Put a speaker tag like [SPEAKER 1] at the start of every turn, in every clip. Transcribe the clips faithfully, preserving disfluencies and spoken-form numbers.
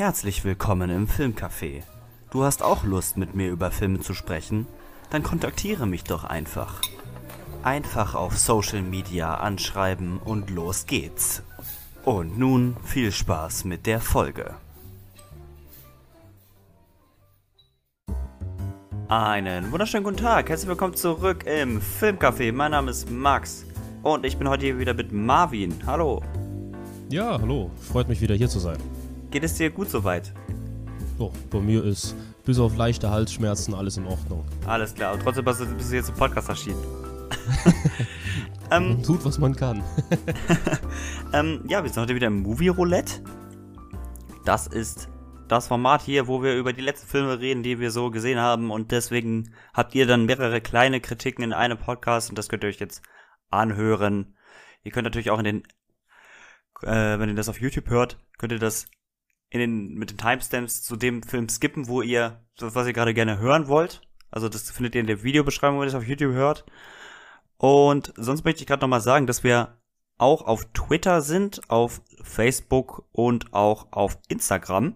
[SPEAKER 1] Herzlich willkommen im Filmcafé. Du hast auch Lust, mit mir über Filme zu sprechen? Dann kontaktiere mich doch einfach. Einfach auf Social Media anschreiben und los geht's. Und nun viel Spaß mit der Folge. Einen wunderschönen guten Tag, herzlich willkommen zurück im Filmcafé. Mein Name ist Max und ich bin heute hier wieder mit Marvin. Hallo.
[SPEAKER 2] Ja, hallo. Freut mich wieder hier zu sein.
[SPEAKER 1] Geht es dir gut soweit?
[SPEAKER 2] Oh, bei mir ist bis auf leichte Halsschmerzen alles in Ordnung.
[SPEAKER 1] Alles klar, und trotzdem bist du, bist du jetzt im Podcast erschienen. ähm,
[SPEAKER 2] man tut, was man kann.
[SPEAKER 1] ähm, ja, wir sind heute wieder im Movie Roulette. Das ist das Format hier, wo wir über die letzten Filme reden, die wir so gesehen haben. Und deswegen habt ihr dann mehrere kleine Kritiken in einem Podcast. Und das könnt ihr euch jetzt anhören. Ihr könnt natürlich auch in den, äh, wenn ihr das auf YouTube hört, könnt ihr das in den, mit den Timestamps zu dem Film skippen, wo ihr, was ihr gerade gerne hören wollt. Also das findet ihr in der Videobeschreibung, wenn ihr es auf YouTube hört. Und sonst möchte ich gerade nochmal sagen, dass wir auch auf Twitter sind, auf Facebook und auch auf Instagram.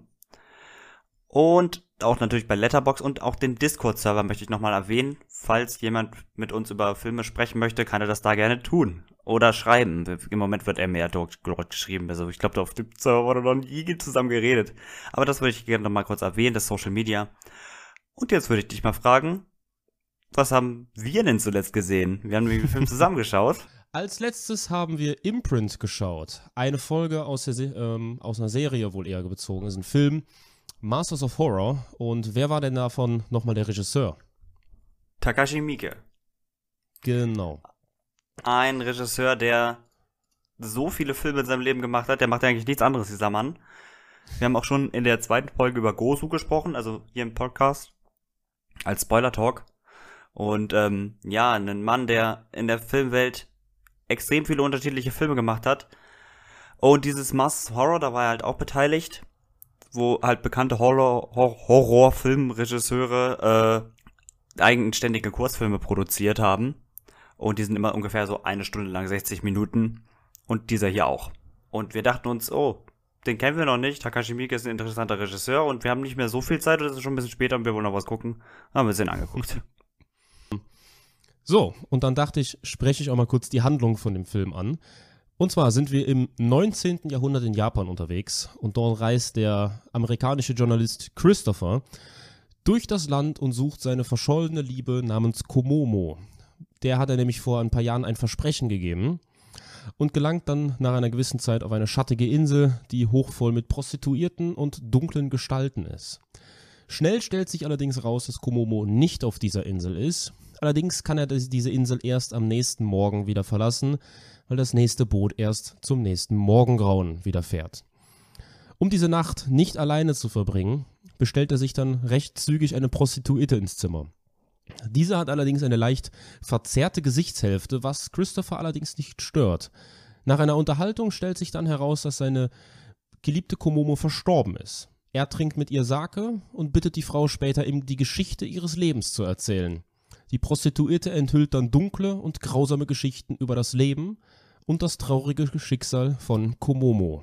[SPEAKER 1] Und auch natürlich bei Letterboxd und auch den Discord-Server möchte ich nochmal erwähnen. Falls jemand mit uns über Filme sprechen möchte, kann er das da gerne tun. Oder schreiben. Im Moment wird er mehr dort geschrieben. Also ich glaube, da auf dem Server wurde noch nie zusammen geredet. Aber das würde ich gerne nochmal kurz erwähnen, das Social Media. Und jetzt würde ich dich mal fragen, was haben wir denn zuletzt gesehen? Wir haben den Film zusammengeschaut.
[SPEAKER 2] Als letztes haben wir Imprint geschaut. Eine Folge aus, der Se- ähm, aus einer Serie wohl eher bezogen. Ist ein Film, Masters of Horror. Und wer war denn davon nochmal der Regisseur?
[SPEAKER 1] Takashi Miike.
[SPEAKER 2] Genau.
[SPEAKER 1] Ein Regisseur, der so viele Filme in seinem Leben gemacht hat, der macht ja eigentlich nichts anderes, dieser Mann. Wir haben auch schon in der zweiten Folge über Gozu gesprochen, also hier im Podcast, als Spoiler-Talk. Und ähm, ja, ein Mann, der in der Filmwelt extrem viele unterschiedliche Filme gemacht hat. Und dieses Masters of Horror, da war er halt auch beteiligt, wo halt bekannte Horror, Hor- Horrorfilmregisseure äh, eigenständige Kurzfilme produziert haben. Und die sind immer ungefähr so eine Stunde lang, sechzig Minuten. Und dieser hier auch. Und wir dachten uns, oh, den kennen wir noch nicht. Takashi Miike ist ein interessanter Regisseur. Und wir haben nicht mehr so viel Zeit. Das ist schon ein bisschen später und wir wollen noch was gucken. Haben wir es den angeguckt.
[SPEAKER 2] So, und dann dachte ich, spreche ich auch mal kurz die Handlung von dem Film an. Und zwar sind wir im neunzehnten Jahrhundert in Japan unterwegs. Und dort reist der amerikanische Journalist Christopher durch das Land und sucht seine verschollene Liebe namens Komomo. Der hat er nämlich vor ein paar Jahren ein Versprechen gegeben und gelangt dann nach einer gewissen Zeit auf eine schattige Insel, die hochvoll mit Prostituierten und dunklen Gestalten ist. Schnell stellt sich allerdings raus, dass Komomo nicht auf dieser Insel ist. Allerdings kann er diese Insel erst am nächsten Morgen wieder verlassen, weil das nächste Boot erst zum nächsten Morgengrauen wieder fährt. Um diese Nacht nicht alleine zu verbringen, bestellt er sich dann recht zügig eine Prostituierte ins Zimmer. Diese hat allerdings eine leicht verzerrte Gesichtshälfte, was Christopher allerdings nicht stört. Nach einer Unterhaltung stellt sich dann heraus, dass seine geliebte Komomo verstorben ist. Er trinkt mit ihr Sake und bittet die Frau später, ihm die Geschichte ihres Lebens zu erzählen. Die Prostituierte enthüllt dann dunkle und grausame Geschichten über das Leben und das traurige Schicksal von Komomo.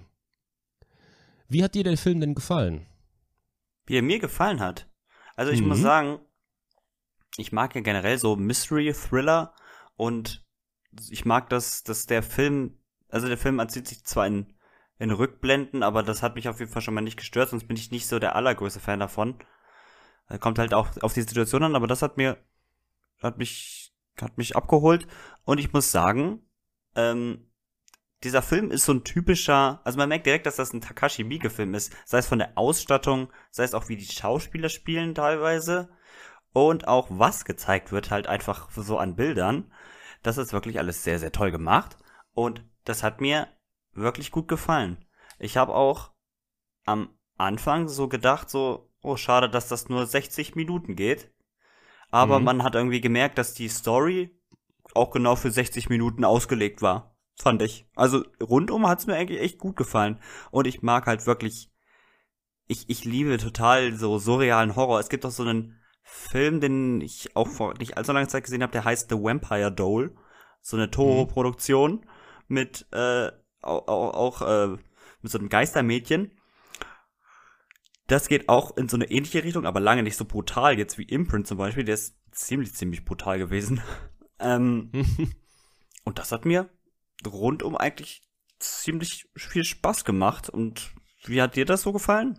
[SPEAKER 2] Wie hat dir der Film denn gefallen?
[SPEAKER 1] Wie er mir gefallen hat? Also ich mhm. muss sagen, ich mag ja generell so Mystery-Thriller und ich mag das, dass der Film, also der Film erzählt sich zwar in, in Rückblenden, aber das hat mich auf jeden Fall schon mal nicht gestört, sonst bin ich nicht so der allergrößte Fan davon. Kommt halt auch auf die Situation an, aber das hat mir, hat mich, hat mich abgeholt und ich muss sagen, ähm, dieser Film ist so ein typischer, also man merkt direkt, dass das ein Takashi Miike-Film ist, sei es von der Ausstattung, sei es auch wie die Schauspieler spielen teilweise. Und auch was gezeigt wird, halt einfach so an Bildern. Das ist wirklich alles sehr, sehr toll gemacht. Und das hat mir wirklich gut gefallen. Ich habe auch am Anfang so gedacht, so, oh, schade, dass das nur sechzig Minuten geht. Aber mhm. man hat irgendwie gemerkt, dass die Story auch genau für sechzig Minuten ausgelegt war. Fand ich. Also rundum hat's mir eigentlich echt gut gefallen. Und ich mag halt wirklich, ich, ich liebe total so surrealen Horror. Es gibt auch so einen Film, den ich auch vor nicht allzu langer Zeit gesehen habe, der heißt The Vampire Doll. So eine Toho-Produktion mit äh, auch, auch äh, mit so einem Geistermädchen. das geht auch in so eine ähnliche Richtung, aber lange nicht so brutal jetzt wie Imprint zum Beispiel. Der ist ziemlich, ziemlich brutal gewesen. ähm, und das hat mir rundum eigentlich ziemlich viel Spaß gemacht. Und wie hat dir das so gefallen?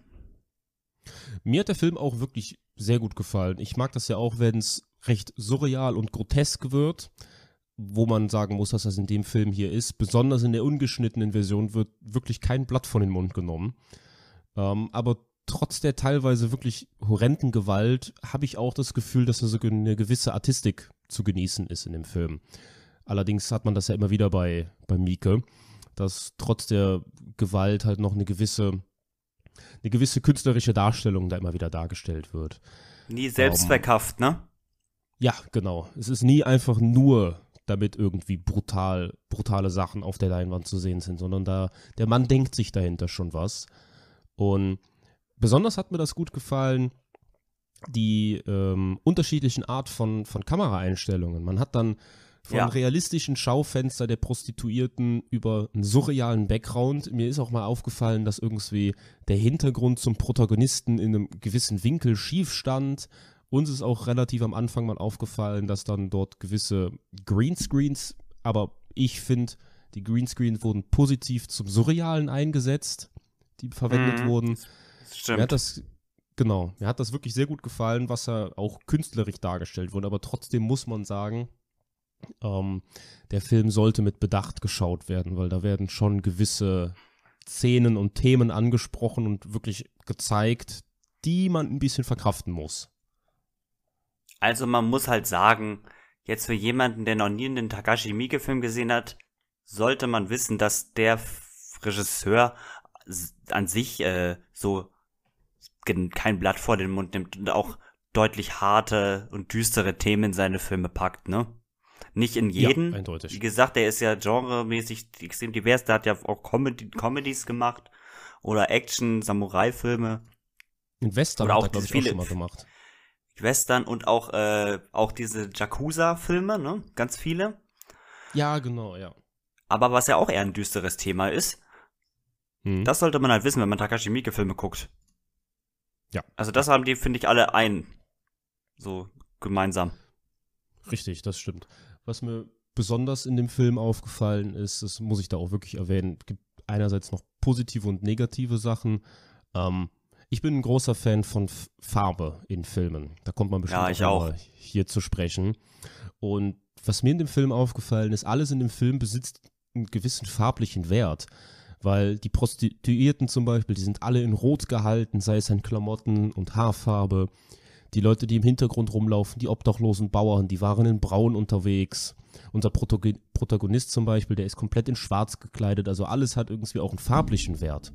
[SPEAKER 2] Mir hat der Film auch wirklich sehr gut gefallen. Ich mag das ja auch, wenn es recht surreal und grotesk wird, wo man sagen muss, dass das in dem Film hier ist. Besonders in der ungeschnittenen Version wird wirklich kein Blatt von den Mund genommen. Ähm, aber trotz der teilweise wirklich horrenden Gewalt habe ich auch das Gefühl, dass da sogar eine gewisse Artistik zu genießen ist in dem Film. Allerdings hat man das ja immer wieder bei, bei Mieke, dass trotz der Gewalt halt noch eine gewisse, eine gewisse künstlerische Darstellung da immer wieder dargestellt wird.
[SPEAKER 1] Nie selbstzweckhaft, um, ne?
[SPEAKER 2] Ja, genau. Es ist nie einfach nur, damit irgendwie brutal, brutale Sachen auf der Leinwand zu sehen sind, sondern da, der Mann denkt sich dahinter schon was. Und besonders hat mir das gut gefallen, die ähm, unterschiedlichen Art von, von Kameraeinstellungen. Man hat dann von
[SPEAKER 1] Ja.
[SPEAKER 2] realistischen Schaufenster der Prostituierten über einen surrealen Background. Mir ist auch mal aufgefallen, dass irgendwie der Hintergrund zum Protagonisten in einem gewissen Winkel schief stand. Uns ist auch relativ am Anfang mal aufgefallen, dass dann dort gewisse Greenscreens, aber ich finde, die Greenscreens wurden positiv zum Surrealen eingesetzt, die verwendet
[SPEAKER 1] Mhm.
[SPEAKER 2] wurden.
[SPEAKER 1] Stimmt.
[SPEAKER 2] Mir hat das, genau, mir hat das wirklich sehr gut gefallen, was da auch künstlerisch dargestellt wurde, aber trotzdem muss man sagen, ähm, der Film sollte mit Bedacht geschaut werden, weil da werden schon gewisse Szenen und Themen angesprochen und wirklich gezeigt, die man ein bisschen verkraften muss.
[SPEAKER 1] Also man muss halt sagen, jetzt für jemanden, der noch nie einen Takashi Miike-Film gesehen hat, sollte man wissen, dass der F- Regisseur s- an sich äh, so gen- kein Blatt vor den Mund nimmt und auch deutlich harte und düstere Themen in seine Filme packt, ne? Nicht in jeden.
[SPEAKER 2] Ja, eindeutig.
[SPEAKER 1] Wie gesagt, der ist ja genremäßig extrem divers, der hat ja auch Comedy- Comedies gemacht oder Action, Samurai-Filme,
[SPEAKER 2] In Western
[SPEAKER 1] Oder
[SPEAKER 2] hat
[SPEAKER 1] auch
[SPEAKER 2] er, glaube ich,
[SPEAKER 1] viele-
[SPEAKER 2] auch schon mal gemacht.
[SPEAKER 1] Western und auch, äh, auch diese Yakuza-Filme, ne? Ganz viele.
[SPEAKER 2] Ja, genau, ja.
[SPEAKER 1] Aber was ja auch eher ein düsteres Thema ist,
[SPEAKER 2] Hm.
[SPEAKER 1] das sollte man halt wissen, wenn man Takashi Miike-Filme guckt.
[SPEAKER 2] Ja.
[SPEAKER 1] Also das haben die, finde ich, alle ein. So gemeinsam.
[SPEAKER 2] Richtig, das stimmt. Was mir besonders in dem Film aufgefallen ist, das muss ich da auch wirklich erwähnen, es gibt einerseits noch positive und negative Sachen. Ähm, ich bin ein großer Fan von F- Farbe in Filmen. Da kommt man bestimmt
[SPEAKER 1] Ja, ich
[SPEAKER 2] noch
[SPEAKER 1] auch.
[SPEAKER 2] mal hier zu sprechen. Und was mir in dem Film aufgefallen ist, alles in dem Film besitzt einen gewissen farblichen Wert. Weil die Prostituierten zum Beispiel, die sind alle in Rot gehalten, sei es an Klamotten und Haarfarbe. Die Leute, die im Hintergrund rumlaufen, die obdachlosen Bauern, die waren in Braun unterwegs. Unser Protago- Protagonist zum Beispiel, der ist komplett in Schwarz gekleidet. Also alles hat irgendwie auch einen farblichen Wert.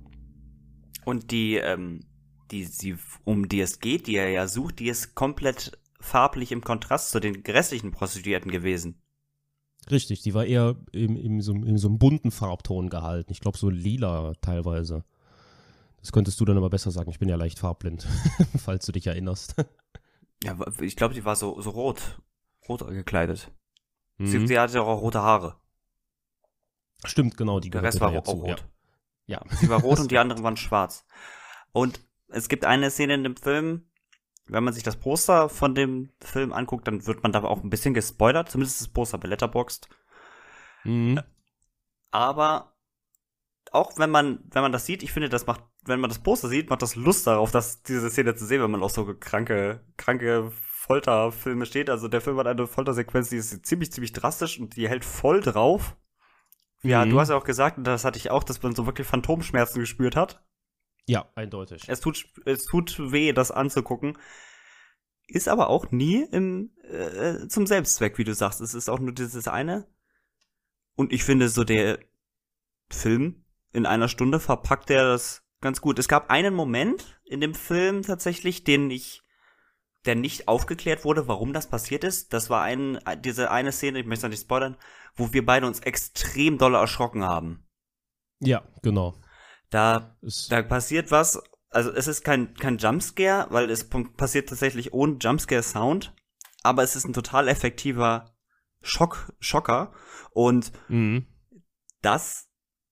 [SPEAKER 1] Und die, ähm, die, sie, um die es geht, die er ja sucht, die ist komplett farblich im Kontrast zu den restlichen Prostituierten gewesen.
[SPEAKER 2] Richtig, die war eher im, im, so, in so einem bunten Farbton gehalten. Ich glaube so lila teilweise. Das könntest du dann aber besser sagen. Ich bin ja leicht farbblind, falls du dich erinnerst.
[SPEAKER 1] Ja, ich glaube, die war so, so rot. Rot gekleidet. Sie,
[SPEAKER 2] Mhm.
[SPEAKER 1] sie hatte auch rote Haare.
[SPEAKER 2] Stimmt, genau, die
[SPEAKER 1] Der
[SPEAKER 2] gehörte
[SPEAKER 1] Rest war
[SPEAKER 2] da ja
[SPEAKER 1] auch
[SPEAKER 2] zu,
[SPEAKER 1] rot.
[SPEAKER 2] Ja. ja.
[SPEAKER 1] Sie war rot und die anderen waren schwarz. Und es gibt eine Szene in dem Film, wenn man sich das Poster von dem Film anguckt, dann wird man da auch ein bisschen gespoilert, zumindest das Poster bei Letterboxd.
[SPEAKER 2] Mhm.
[SPEAKER 1] Aber auch wenn man, wenn man das sieht, ich finde, das macht, wenn man das Poster sieht, macht das Lust darauf, dass diese Szene zu sehen, wenn man auf so kranke, kranke Folterfilme steht. Also der Film hat eine Foltersequenz, die ist ziemlich, ziemlich drastisch und die hält voll drauf. Ja,
[SPEAKER 2] Mhm.
[SPEAKER 1] du hast ja auch gesagt, und das hatte ich auch, dass man so wirklich Phantomschmerzen gespürt hat.
[SPEAKER 2] Ja, eindeutig.
[SPEAKER 1] Es tut, es tut weh, das anzugucken. Ist aber auch nie im, äh, zum Selbstzweck, wie du sagst. Es ist auch nur dieses eine. Und ich finde, so der Film in einer Stunde verpackt er das ganz gut. Es gab einen Moment in dem Film tatsächlich, den ich, der nicht aufgeklärt wurde, warum das passiert ist. Das war ein, diese eine Szene, ich möchte es nicht spoilern, wo wir beide uns extrem doll erschrocken haben.
[SPEAKER 2] Ja, genau.
[SPEAKER 1] Da
[SPEAKER 2] Es,
[SPEAKER 1] Da passiert was, also es ist kein, kein Jumpscare, weil es p- passiert tatsächlich ohne Jumpscare-Sound, aber es ist ein total effektiver Schock, Schocker und
[SPEAKER 2] mhm.
[SPEAKER 1] das pa-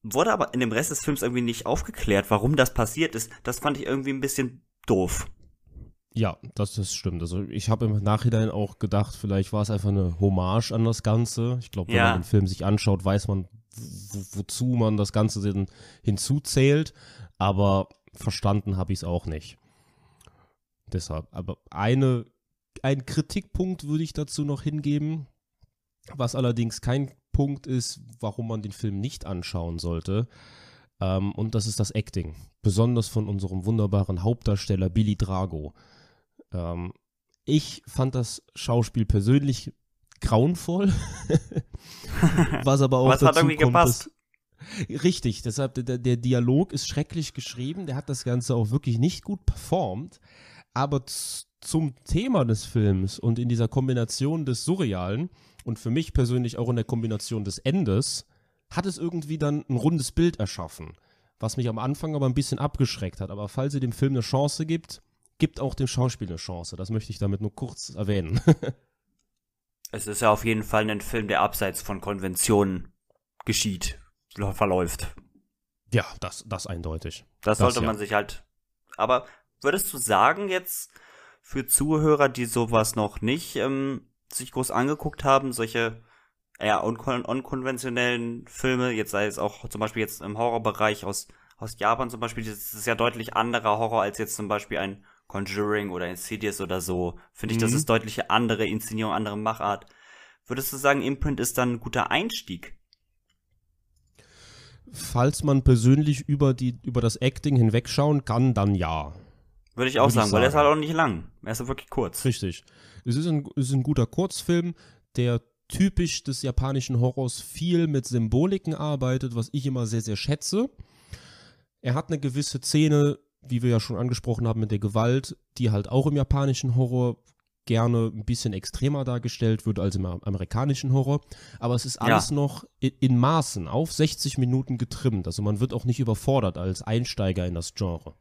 [SPEAKER 1] wurde aber in dem Rest des Films irgendwie nicht aufgeklärt, warum das passiert ist. Das fand ich irgendwie ein bisschen doof.
[SPEAKER 2] Ja, das, das stimmt. Also ich habe im Nachhinein auch gedacht, vielleicht war es einfach eine Hommage an das Ganze. Ich glaube, wenn
[SPEAKER 1] Ja.
[SPEAKER 2] man den Film sich anschaut, weiß man, wo, wozu man das Ganze denn hinzuzählt. Aber verstanden habe ich es auch nicht. Deshalb, aber eine, ein Kritikpunkt würde ich dazu noch hingeben, was allerdings kein Punkt ist, warum man den Film nicht anschauen sollte. Ähm, und das ist das Acting. Besonders von unserem wunderbaren Hauptdarsteller Billy Drago. Ähm, ich fand das Schauspiel persönlich grauenvoll. Was aber auch
[SPEAKER 1] Aber es
[SPEAKER 2] dazu
[SPEAKER 1] hat irgendwie
[SPEAKER 2] kommt,
[SPEAKER 1] gepasst.
[SPEAKER 2] dass, richtig, deshalb der, der Dialog ist schrecklich geschrieben. Der hat das Ganze auch wirklich nicht gut performt. Aber z- zum Thema des Films und in dieser Kombination des Surrealen und für mich persönlich auch in der Kombination des Endes hat es irgendwie dann ein rundes Bild erschaffen, was mich am Anfang aber ein bisschen abgeschreckt hat. Aber falls ihr dem Film eine Chance gibt, gibt auch dem Schauspiel eine Chance. Das möchte ich damit nur kurz erwähnen.
[SPEAKER 1] Es ist ja auf jeden Fall ein Film, der abseits von Konventionen geschieht, verläuft.
[SPEAKER 2] Ja, das, das eindeutig.
[SPEAKER 1] Das,
[SPEAKER 2] Das,
[SPEAKER 1] sollte
[SPEAKER 2] ja.
[SPEAKER 1] man sich halt. Aber würdest du sagen, jetzt für Zuhörer, die sowas noch nicht ähm, sich groß angeguckt haben, solche eher unkon unkonventionellen Filme, jetzt sei es auch zum Beispiel jetzt im Horrorbereich aus, aus Japan zum Beispiel, das ist ja deutlich anderer Horror als jetzt zum Beispiel ein Conjuring oder Insidious oder so. Finde ich, das
[SPEAKER 2] Mhm.
[SPEAKER 1] ist deutlich andere Inszenierung, andere Machart. Würdest du sagen, Imprint ist dann ein guter Einstieg?
[SPEAKER 2] Falls man persönlich über, die, über das Acting hinwegschauen kann, dann ja.
[SPEAKER 1] Würde ich auch
[SPEAKER 2] Würde ich
[SPEAKER 1] sagen, weil er ist
[SPEAKER 2] sagen.
[SPEAKER 1] halt auch nicht lang. Er ist wirklich kurz.
[SPEAKER 2] Richtig. Es ist ein, es ist ein guter Kurzfilm, der typisch des japanischen Horrors viel mit Symboliken arbeitet, was ich immer sehr, sehr schätze. Er hat eine gewisse Szene, wie wir ja schon angesprochen haben, mit der Gewalt, die halt auch im japanischen Horror gerne ein bisschen extremer dargestellt wird als im amerikanischen Horror. Aber es ist alles
[SPEAKER 1] Ja.
[SPEAKER 2] noch in, in Maßen auf sechzig Minuten getrimmt. Also man wird auch nicht überfordert als Einsteiger in das Genre.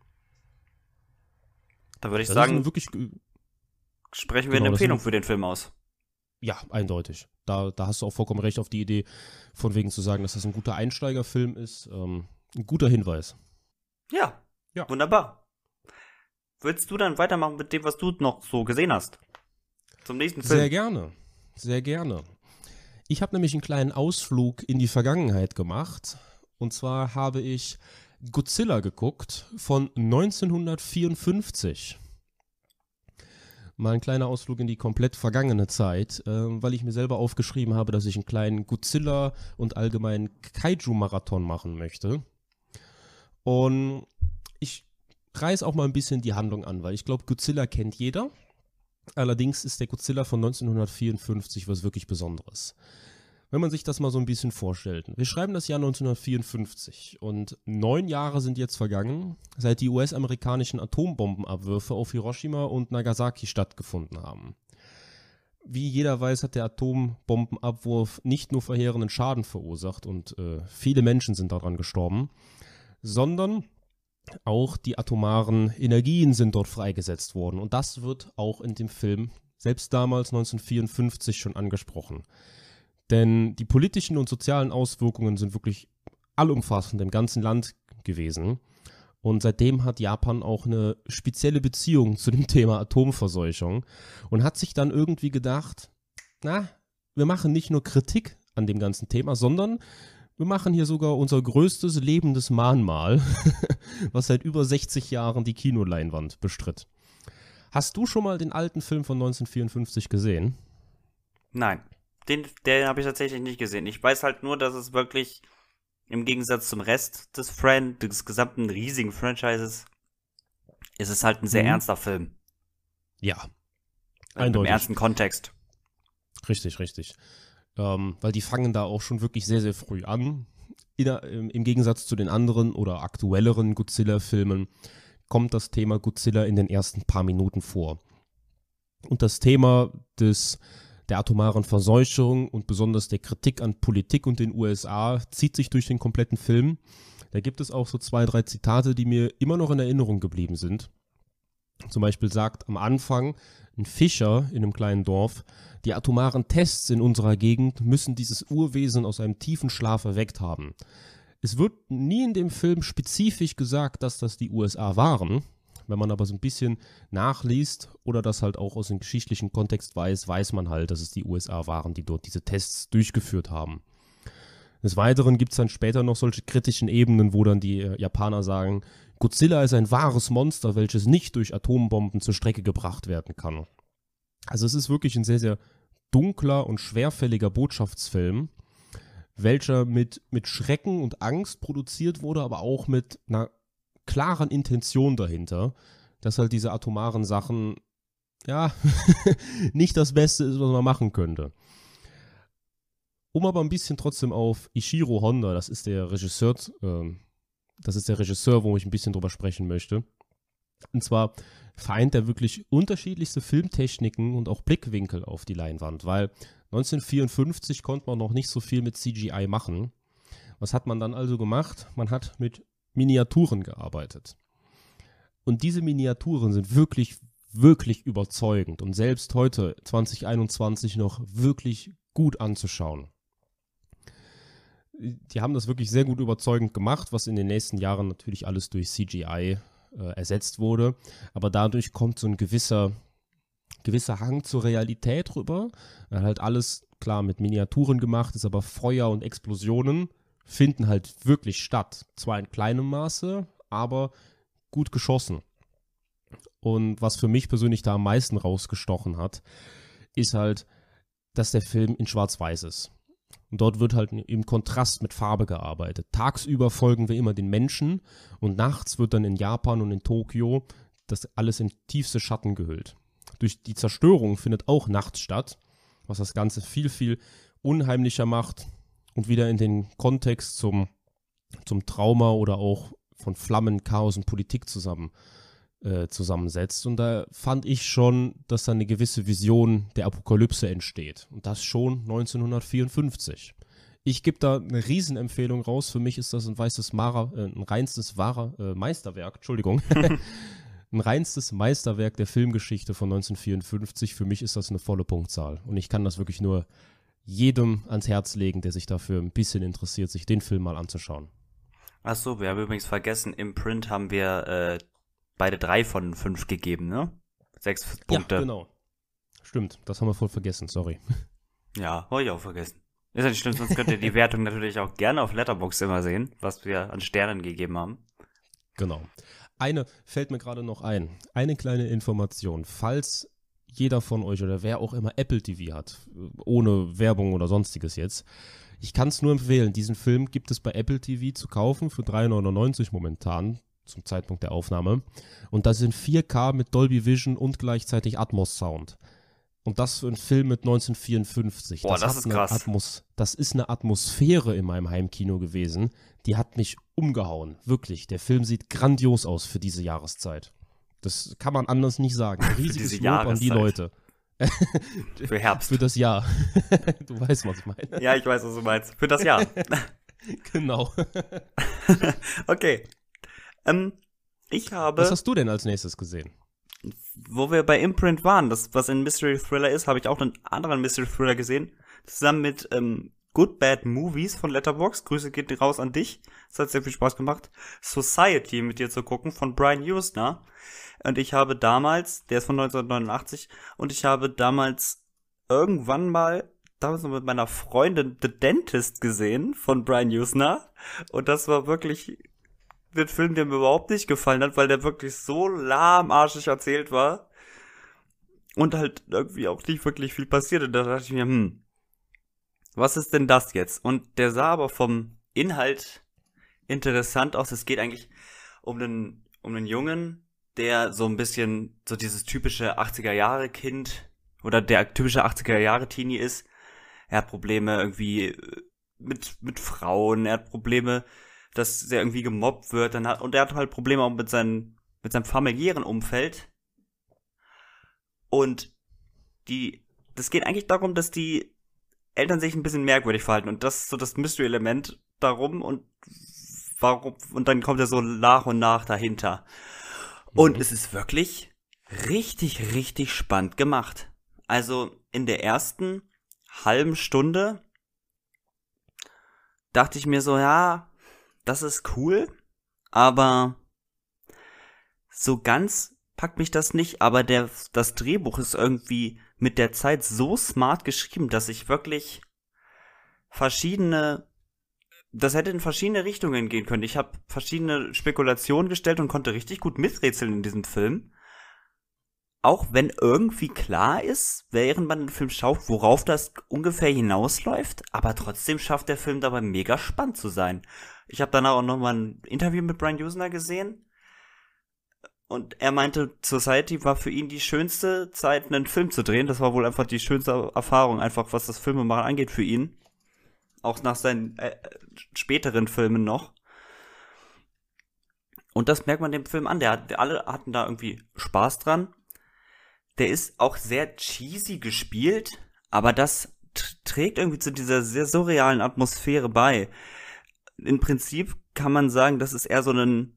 [SPEAKER 1] Da würde ich
[SPEAKER 2] Das ist
[SPEAKER 1] sagen,
[SPEAKER 2] eine wirklich,
[SPEAKER 1] sprechen wir
[SPEAKER 2] genau,
[SPEAKER 1] eine
[SPEAKER 2] das
[SPEAKER 1] Empfehlung
[SPEAKER 2] sind-
[SPEAKER 1] für den Film aus.
[SPEAKER 2] ja, eindeutig. Da, da hast du auch vollkommen recht auf die Idee, von wegen zu sagen, dass das ein guter Einsteigerfilm ist. Ähm, ein guter Hinweis.
[SPEAKER 1] Ja,
[SPEAKER 2] Ja.
[SPEAKER 1] wunderbar. Willst du dann weitermachen mit dem, was du noch so gesehen hast? Zum nächsten Film.
[SPEAKER 2] Sehr gerne. Sehr gerne. Ich habe nämlich einen kleinen Ausflug in die Vergangenheit gemacht. Und zwar habe ich Godzilla geguckt von neunzehnhundertvierundfünfzig. Mal ein kleiner Ausflug in die komplett vergangene Zeit, äh, weil ich mir selber aufgeschrieben habe, dass ich einen kleinen Godzilla und allgemeinen Kaiju-Marathon machen möchte. Und ich reiß auch mal ein bisschen die Handlung an, weil ich glaube, Godzilla kennt jeder. Allerdings ist der Godzilla von neunzehnhundertvierundfünfzig was wirklich Besonderes. Wenn man sich das mal so ein bisschen vorstellt. Wir schreiben das Jahr neunzehnhundertvierundfünfzig und neun Jahre sind jetzt vergangen, seit die U S-amerikanischen Atombombenabwürfe auf Hiroshima und Nagasaki stattgefunden haben. Wie jeder weiß, hat der Atombombenabwurf nicht nur verheerenden Schaden verursacht und äh, viele Menschen sind daran gestorben, sondern auch die atomaren Energien sind dort freigesetzt worden. Und das wird auch in dem Film selbst damals neunzehnhundertvierundfünfzig schon angesprochen. Denn die politischen und sozialen Auswirkungen sind wirklich allumfassend im ganzen Land gewesen. Und seitdem hat Japan auch eine spezielle Beziehung zu dem Thema Atomverseuchung und hat sich dann irgendwie gedacht, na, wir machen nicht nur Kritik an dem ganzen Thema, sondern wir machen hier sogar unser größtes lebendes Mahnmal, was seit über sechzig Jahren die Kinoleinwand bestritt. Hast du schon mal den alten Film von neunzehnhundertvierundfünfzig gesehen?
[SPEAKER 1] Nein, den, den habe ich tatsächlich nicht gesehen. Ich weiß halt nur, dass es wirklich im Gegensatz zum Rest des Fran des gesamten riesigen Franchises ist es halt ein sehr
[SPEAKER 2] Mhm.
[SPEAKER 1] ernster Film.
[SPEAKER 2] Ja,
[SPEAKER 1] Also Im
[SPEAKER 2] eindeutig.
[SPEAKER 1] ernsten Kontext.
[SPEAKER 2] Richtig, richtig. Ähm, weil die fangen da auch schon wirklich sehr, sehr früh an. In, der- im, Im Gegensatz zu den anderen oder aktuelleren Godzilla-Filmen kommt das Thema Godzilla in den ersten paar Minuten vor. Und das Thema des, der atomaren Verseuchung und besonders der Kritik an Politik und den U S A zieht sich durch den kompletten Film. Da gibt es auch so zwei, drei Zitate, die mir immer noch in Erinnerung geblieben sind. Zum Beispiel sagt am Anfang ein Fischer in einem kleinen Dorf, die atomaren Tests in unserer Gegend müssen dieses Urwesen aus einem tiefen Schlaf erweckt haben. Es wird nie in dem Film spezifisch gesagt, dass das die U S A waren. Wenn man aber so ein bisschen nachliest oder das halt auch aus dem geschichtlichen Kontext weiß, weiß man halt, dass es die U S A waren, die dort diese Tests durchgeführt haben. Des Weiteren gibt es dann später noch solche kritischen Ebenen, wo dann die äh, Japaner sagen, Godzilla ist ein wahres Monster, welches nicht durch Atombomben zur Strecke gebracht werden kann. Also es ist wirklich ein sehr, sehr dunkler und schwerfälliger Botschaftsfilm, welcher mit, mit Schrecken und Angst produziert wurde, aber auch mit einer klaren Intention dahinter, dass halt diese atomaren Sachen, ja, nicht das Beste ist, was man machen könnte. Um aber ein bisschen trotzdem auf Ishiro Honda, das ist der Regisseur, äh, das ist der Regisseur, wo ich ein bisschen drüber sprechen möchte. Und zwar vereint er wirklich unterschiedlichste Filmtechniken und auch Blickwinkel auf die Leinwand, weil neunzehnhundertvierundfünfzig konnte man noch nicht so viel mit C G I machen. Was hat man dann also gemacht? Man hat mit Miniaturen gearbeitet. Und diese Miniaturen sind wirklich, wirklich überzeugend und selbst heute, zwanzig einundzwanzig, noch wirklich gut anzuschauen. Die haben das wirklich sehr gut überzeugend gemacht, was in den nächsten Jahren natürlich alles durch C G I äh, ersetzt wurde. Aber dadurch kommt so ein gewisser, gewisser Hang zur Realität rüber. Halt alles, klar, mit Miniaturen gemacht ist, aber Feuer und Explosionen finden halt wirklich statt. Zwar in kleinem Maße, aber gut geschossen. Und was für mich persönlich da am meisten rausgestochen hat, ist halt, dass der Film in Schwarz-Weiß ist. Und dort wird halt im Kontrast mit Farbe gearbeitet. Tagsüber folgen wir immer den Menschen und nachts wird dann in Japan und in Tokio das alles in tiefste Schatten gehüllt. Durch die Zerstörung findet auch nachts statt, was das Ganze viel, viel unheimlicher macht und wieder in den Kontext zum, zum Trauma oder auch von Flammen, Chaos und Politik zusammen, äh, zusammensetzt. Und da fand ich schon, dass da eine gewisse Vision der Apokalypse entsteht. Und das schon neunzehnhundertvierundfünfzig. Ich gebe da eine Riesenempfehlung raus. Für mich ist das ein weißes Mara, äh, ein reinstes wahrer äh, Meisterwerk, Entschuldigung. Ein reinstes Meisterwerk der Filmgeschichte von neunzehnhundertvierundfünfzig. Für mich ist das eine volle Punktzahl. Und ich kann das wirklich nur jedem ans Herz legen, der sich dafür ein bisschen interessiert, sich den Film mal anzuschauen.
[SPEAKER 1] Achso, wir haben übrigens vergessen, im Print haben wir äh, beide drei von fünf gegeben, ne? Sechs Punkte.
[SPEAKER 2] Ja, genau. Stimmt, das haben wir voll vergessen, sorry.
[SPEAKER 1] Ja, habe ich auch vergessen. Ist ja nicht schlimm, sonst könnt ihr die Wertung natürlich auch gerne auf Letterboxd immer sehen, was wir an Sternen gegeben haben.
[SPEAKER 2] Genau. Eine fällt mir gerade noch ein. Eine kleine Information. Falls jeder von euch oder wer auch immer Apple T V hat, ohne Werbung oder sonstiges jetzt, ich kann es nur empfehlen, diesen Film gibt es bei Apple T V zu kaufen für drei neunundneunzig momentan, zum Zeitpunkt der Aufnahme. Und das sind vier K mit Dolby Vision und gleichzeitig Atmos Sound. Und das für einen Film mit neunzehnhundertvierundfünfzig.
[SPEAKER 1] Boah, das, das ist krass.
[SPEAKER 2] Atmos, das ist eine Atmosphäre in meinem Heimkino gewesen, die hat mich umgehauen. Wirklich, der Film sieht grandios aus für diese Jahreszeit. Das kann man anders nicht sagen. Riesiges Lob an die Leute.
[SPEAKER 1] Für Herbst.
[SPEAKER 2] Für das Jahr. Du weißt, was ich meine.
[SPEAKER 1] Ja, ich weiß, was du meinst. Für das Jahr.
[SPEAKER 2] Genau.
[SPEAKER 1] Okay. Ähm, ich habe...
[SPEAKER 2] Was hast du denn als nächstes gesehen?
[SPEAKER 1] Wo wir bei Imprint waren, das, was ein Mystery Thriller ist, habe ich auch einen anderen Mystery Thriller gesehen. Zusammen mit ähm, Good Bad Movies von Letterboxd. Grüße geht raus an dich. Es hat sehr viel Spaß gemacht. Society mit dir zu gucken von Brian Usna. Und ich habe damals, der ist von neunzehnhundertneunundachtzig, und ich habe damals irgendwann mal, damals noch mit meiner Freundin The Dentist gesehen von Brian Usna. Und das war wirklich ein Film, der mir überhaupt nicht gefallen hat, weil der wirklich so lahmarschig erzählt war. Und halt irgendwie auch nicht wirklich viel passiert. Und da dachte ich mir, hm, was ist denn das jetzt? Und der sah aber vom Inhalt interessant aus. Es geht eigentlich um einen, um einen Jungen, der so ein bisschen so dieses typische achtziger-Jahre-Kind oder der typische achtziger-Jahre-Teenie ist. Er hat Probleme irgendwie mit, mit Frauen, er hat Probleme, dass er irgendwie gemobbt wird, dann hat, und er hat halt Probleme auch mit, seinen, mit seinem familiären Umfeld. Und die, das geht eigentlich darum, dass die Eltern sich ein bisschen merkwürdig verhalten. Und das ist so das Mystery-Element darum und warum, und dann kommt er so nach und nach dahinter. Und mhm. es ist wirklich richtig, richtig spannend gemacht. Also in der ersten halben Stunde dachte ich mir so, ja, das ist cool, aber so ganz packt mich das nicht, aber der, das Drehbuch ist irgendwie mit der Zeit so smart geschrieben, dass ich wirklich verschiedene, das hätte in verschiedene Richtungen gehen können. Ich habe verschiedene Spekulationen gestellt und konnte richtig gut miträtseln in diesem Film. Auch wenn irgendwie klar ist, während man den Film schaut, worauf das ungefähr hinausläuft, aber trotzdem schafft der Film dabei mega spannend zu sein. Ich habe danach auch nochmal ein Interview mit Brian Usner gesehen. Und er meinte, Society war für ihn die schönste Zeit, einen Film zu drehen. Das war wohl einfach die schönste Erfahrung, einfach was das Filmemachen angeht für ihn. Auch nach seinen äh, späteren Filmen noch. Und das merkt man dem Film an. Der hat, alle hatten da irgendwie Spaß dran. Der ist auch sehr cheesy gespielt, aber das t- trägt irgendwie zu dieser sehr surrealen Atmosphäre bei. Im Prinzip kann man sagen, das ist eher so ein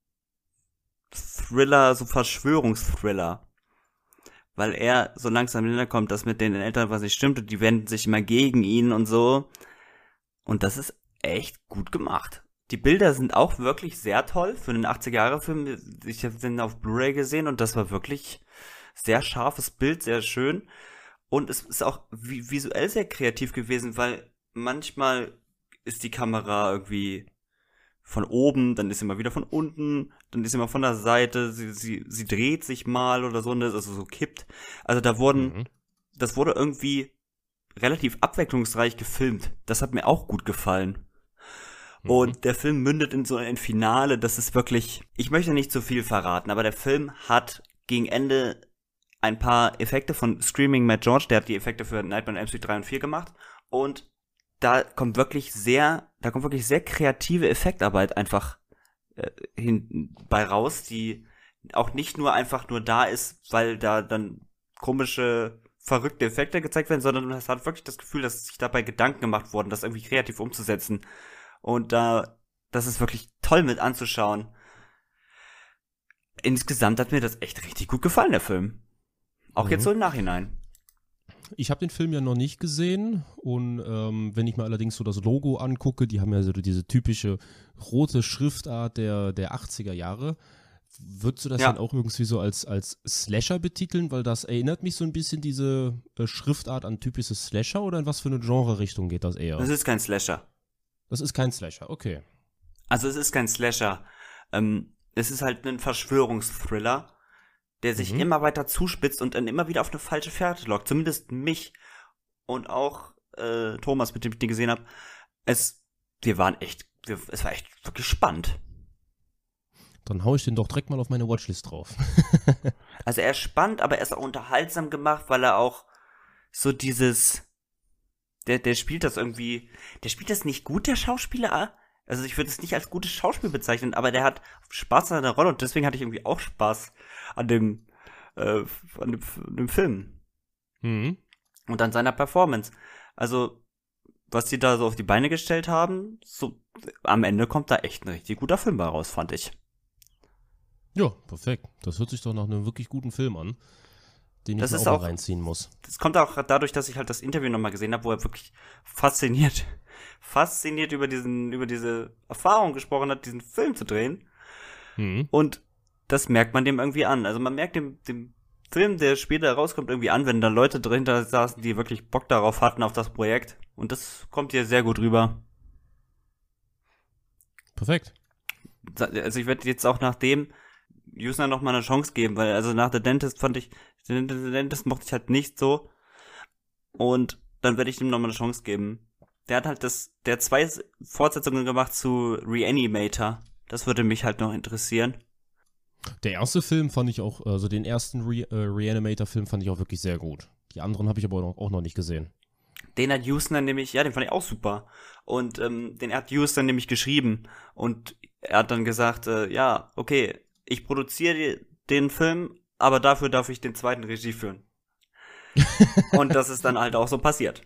[SPEAKER 1] Thriller, so Verschwörungsthriller. Weil er so langsam hinterkommt, dass mit den Eltern was nicht stimmt und die wenden sich immer gegen ihn und so. Und das ist echt gut gemacht. Die Bilder sind auch wirklich sehr toll für einen achtziger-Jahre-Film. Ich habe den auf Blu-ray gesehen und das war wirklich sehr scharfes Bild, sehr schön. Und es ist auch visuell sehr kreativ gewesen, weil manchmal ist die Kamera irgendwie von oben, dann ist sie mal wieder von unten, dann ist sie mal von der Seite, sie, sie, sie dreht sich mal oder so, also so kippt. Also da wurden, mhm. das wurde irgendwie relativ abwechslungsreich gefilmt. Das hat mir auch gut gefallen. Mhm. Und der Film mündet in so ein Finale, das ist wirklich, ich möchte nicht zu viel verraten, aber der Film hat gegen Ende ein paar Effekte von Screaming Mad George, der hat die Effekte für Nightmare on Elm Street drei und vier gemacht und da kommt wirklich sehr, da kommt wirklich sehr kreative Effektarbeit einfach äh, hin, bei raus, die auch nicht nur einfach nur da ist, weil da dann komische, verrückte Effekte gezeigt werden, sondern es hat wirklich das Gefühl, dass sich dabei Gedanken gemacht wurden, das irgendwie kreativ umzusetzen. Und da, das ist wirklich toll mit anzuschauen. Insgesamt hat mir das echt richtig gut gefallen, der Film. Auch mhm. jetzt so im Nachhinein.
[SPEAKER 2] Ich habe den Film ja noch nicht gesehen und ähm, wenn ich mir allerdings so das Logo angucke, die haben ja so diese typische rote Schriftart der, der achtziger Jahre. Würdest du das ja. dann auch irgendwie so als, als Slasher betiteln? Weil das erinnert mich so ein bisschen diese äh, Schriftart an typische Slasher oder in was für eine Genre-Richtung geht das eher?
[SPEAKER 1] Das ist kein Slasher.
[SPEAKER 2] Das ist kein Slasher, okay.
[SPEAKER 1] Also es ist kein Slasher. Ähm, es ist halt ein Verschwörungsthriller, der sich mhm. immer weiter zuspitzt und dann immer wieder auf eine falsche Fährte lockt. Zumindest mich und auch äh, Thomas, mit dem ich den gesehen habe. Es, wir waren echt, wir, es war echt wirklich spannend.
[SPEAKER 2] Dann hau ich den doch direkt mal auf meine Watchlist drauf.
[SPEAKER 1] Also er ist spannend, aber er ist auch unterhaltsam gemacht, weil er auch so dieses, der, der spielt das irgendwie, der spielt das nicht gut, der Schauspieler. Also ich würde es nicht als gutes Schauspiel bezeichnen, aber der hat Spaß an der Rolle und deswegen hatte ich irgendwie auch Spaß an dem, äh, an dem, an dem Film.
[SPEAKER 2] Mhm.
[SPEAKER 1] Und an seiner Performance. Also, was die da so auf die Beine gestellt haben, so am Ende kommt da echt ein richtig guter Film bei raus, fand ich.
[SPEAKER 2] Ja, perfekt. Das hört sich doch nach einem wirklich guten Film an, den ich
[SPEAKER 1] das
[SPEAKER 2] mir
[SPEAKER 1] ist
[SPEAKER 2] auch,
[SPEAKER 1] auch
[SPEAKER 2] mal reinziehen muss.
[SPEAKER 1] Das kommt auch dadurch, dass ich halt das Interview nochmal gesehen habe, wo er wirklich fasziniert, fasziniert über diesen, über diese Erfahrung gesprochen hat, diesen Film zu drehen.
[SPEAKER 2] Mhm.
[SPEAKER 1] Und das merkt man dem irgendwie an. Also man merkt dem, dem Film, der später rauskommt, irgendwie an, wenn da Leute dahinter saßen, die wirklich Bock darauf hatten, auf das Projekt. Und das kommt hier sehr gut rüber.
[SPEAKER 2] Perfekt.
[SPEAKER 1] Also ich werde jetzt auch nach dem Usner noch mal eine Chance geben, weil also nach The Dentist fand ich, The Dentist mochte ich halt nicht so. Und dann werde ich ihm noch mal eine Chance geben. Der hat halt das, der hat zwei Fortsetzungen gemacht zu Reanimator. Das würde mich halt noch interessieren.
[SPEAKER 2] Der erste Film fand ich auch, also den ersten Re- äh, Reanimator-Film fand ich auch wirklich sehr gut. Die anderen habe ich aber auch noch nicht gesehen.
[SPEAKER 1] Den hat Usner nämlich, ja, den fand ich auch super. Und ähm, den hat Usner nämlich geschrieben. Und er hat dann gesagt, äh, ja, okay, ich produziere den Film, aber dafür darf ich den zweiten Regie führen. Und das ist dann halt auch so passiert.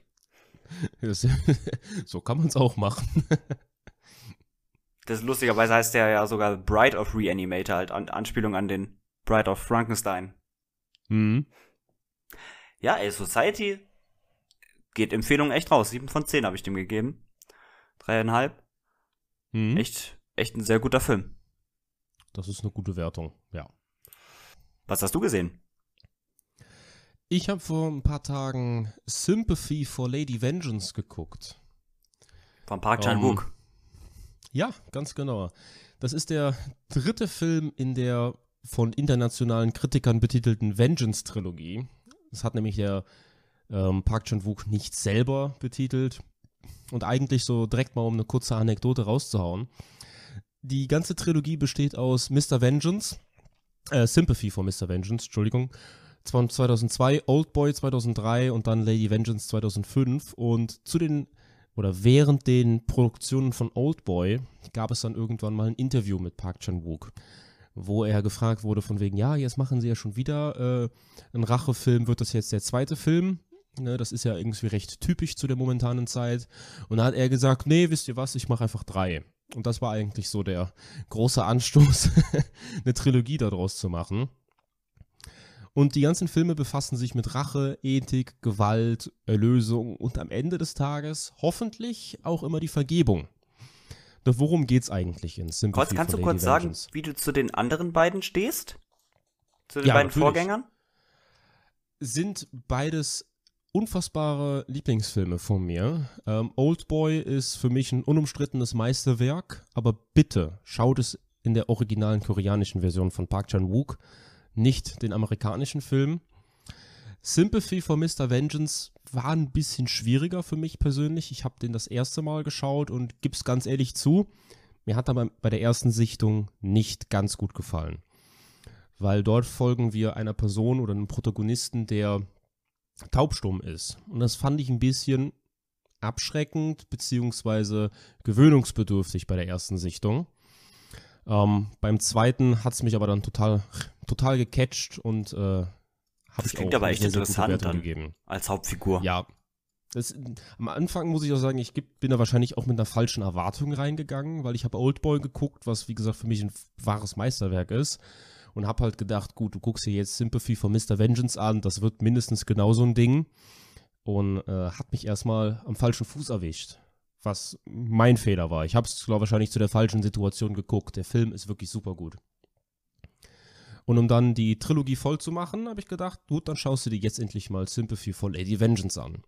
[SPEAKER 2] So kann man es auch machen.
[SPEAKER 1] Das lustigerweise heißt der ja sogar Bride of Reanimator, halt an Anspielung an den Bride of Frankenstein.
[SPEAKER 2] Mhm.
[SPEAKER 1] Ja, ey, Society geht Empfehlung echt raus. sieben von zehn habe ich dem gegeben. Dreieinhalb.
[SPEAKER 2] Mhm.
[SPEAKER 1] Echt, echt ein sehr guter Film.
[SPEAKER 2] Das ist eine gute Wertung, ja.
[SPEAKER 1] Was hast du gesehen?
[SPEAKER 2] Ich habe vor ein paar Tagen Sympathy for Lady Vengeance geguckt.
[SPEAKER 1] Von Park
[SPEAKER 2] Ähm,
[SPEAKER 1] Chan-wook.
[SPEAKER 2] Ja, ganz genau. Das ist der dritte Film in der von internationalen Kritikern betitelten Vengeance-Trilogie. Das hat nämlich der ähm, Park Chan-wook nicht selber betitelt. Und eigentlich so direkt mal, um eine kurze Anekdote rauszuhauen. Die ganze Trilogie besteht aus Mister Vengeance, äh, Sympathy for Mister Vengeance, Entschuldigung, zweitausendzwei, Oldboy zweitausenddrei und dann Lady Vengeance zweitausendfünf. Und zu den, oder während den Produktionen von Oldboy gab es dann irgendwann mal ein Interview mit Park Chan-wook, wo er gefragt wurde von wegen, ja, jetzt machen sie ja schon wieder äh, einen Rachefilm, wird das jetzt der zweite Film? Ne, das ist ja irgendwie recht typisch zu der momentanen Zeit. Und da hat er gesagt, nee, wisst ihr was, ich mache einfach drei. Und das war eigentlich so der große Anstoß, eine Trilogie daraus zu machen. Und die ganzen Filme befassen sich mit Rache, Ethik, Gewalt, Erlösung und am Ende des Tages hoffentlich auch immer die Vergebung. Doch worum geht's eigentlich in Sympathy
[SPEAKER 1] Kurz, kannst
[SPEAKER 2] for
[SPEAKER 1] du
[SPEAKER 2] Lady
[SPEAKER 1] kurz sagen,
[SPEAKER 2] Vengeance?
[SPEAKER 1] wie du zu den anderen beiden stehst? Zu den
[SPEAKER 2] Ja,
[SPEAKER 1] beiden
[SPEAKER 2] natürlich.
[SPEAKER 1] Vorgängern?
[SPEAKER 2] Sind beides unfassbare Lieblingsfilme von mir. Ähm, Oldboy ist für mich ein unumstrittenes Meisterwerk, aber bitte schaut es in der originalen koreanischen Version von Park Chan-wook, nicht den amerikanischen Film. Sympathy for Mister Vengeance war ein bisschen schwieriger für mich persönlich. Ich habe den das erste Mal geschaut und gib's ganz ehrlich zu, mir hat aber bei der ersten Sichtung nicht ganz gut gefallen. Weil dort folgen wir einer Person oder einem Protagonisten, der taubstumm ist. Und das fand ich ein bisschen abschreckend beziehungsweise gewöhnungsbedürftig bei der ersten Sichtung. Ähm, beim zweiten hat es mich aber dann total, total gecatcht und äh, habe ich
[SPEAKER 1] klingt
[SPEAKER 2] auch
[SPEAKER 1] aber
[SPEAKER 2] eine
[SPEAKER 1] echt
[SPEAKER 2] sehr, sehr gute
[SPEAKER 1] interessant
[SPEAKER 2] Wertung
[SPEAKER 1] dann.
[SPEAKER 2] gegeben.
[SPEAKER 1] Als Hauptfigur.
[SPEAKER 2] Ja, das, am Anfang muss ich auch sagen, ich bin da wahrscheinlich auch mit einer falschen Erwartung reingegangen, weil ich habe Oldboy geguckt, was wie gesagt für mich ein wahres Meisterwerk ist. Und habe halt gedacht, gut, du guckst dir jetzt Sympathy for Mister Vengeance an, das wird mindestens genauso ein Ding. Und äh, hat mich erstmal am falschen Fuß erwischt, was mein Fehler war. Ich habe es, glaube ich, wahrscheinlich zu der falschen Situation geguckt. Der Film ist wirklich super gut. Und um dann die Trilogie voll zu machen, habe ich gedacht, gut, dann schaust du dir jetzt endlich mal Sympathy for Lady Vengeance an.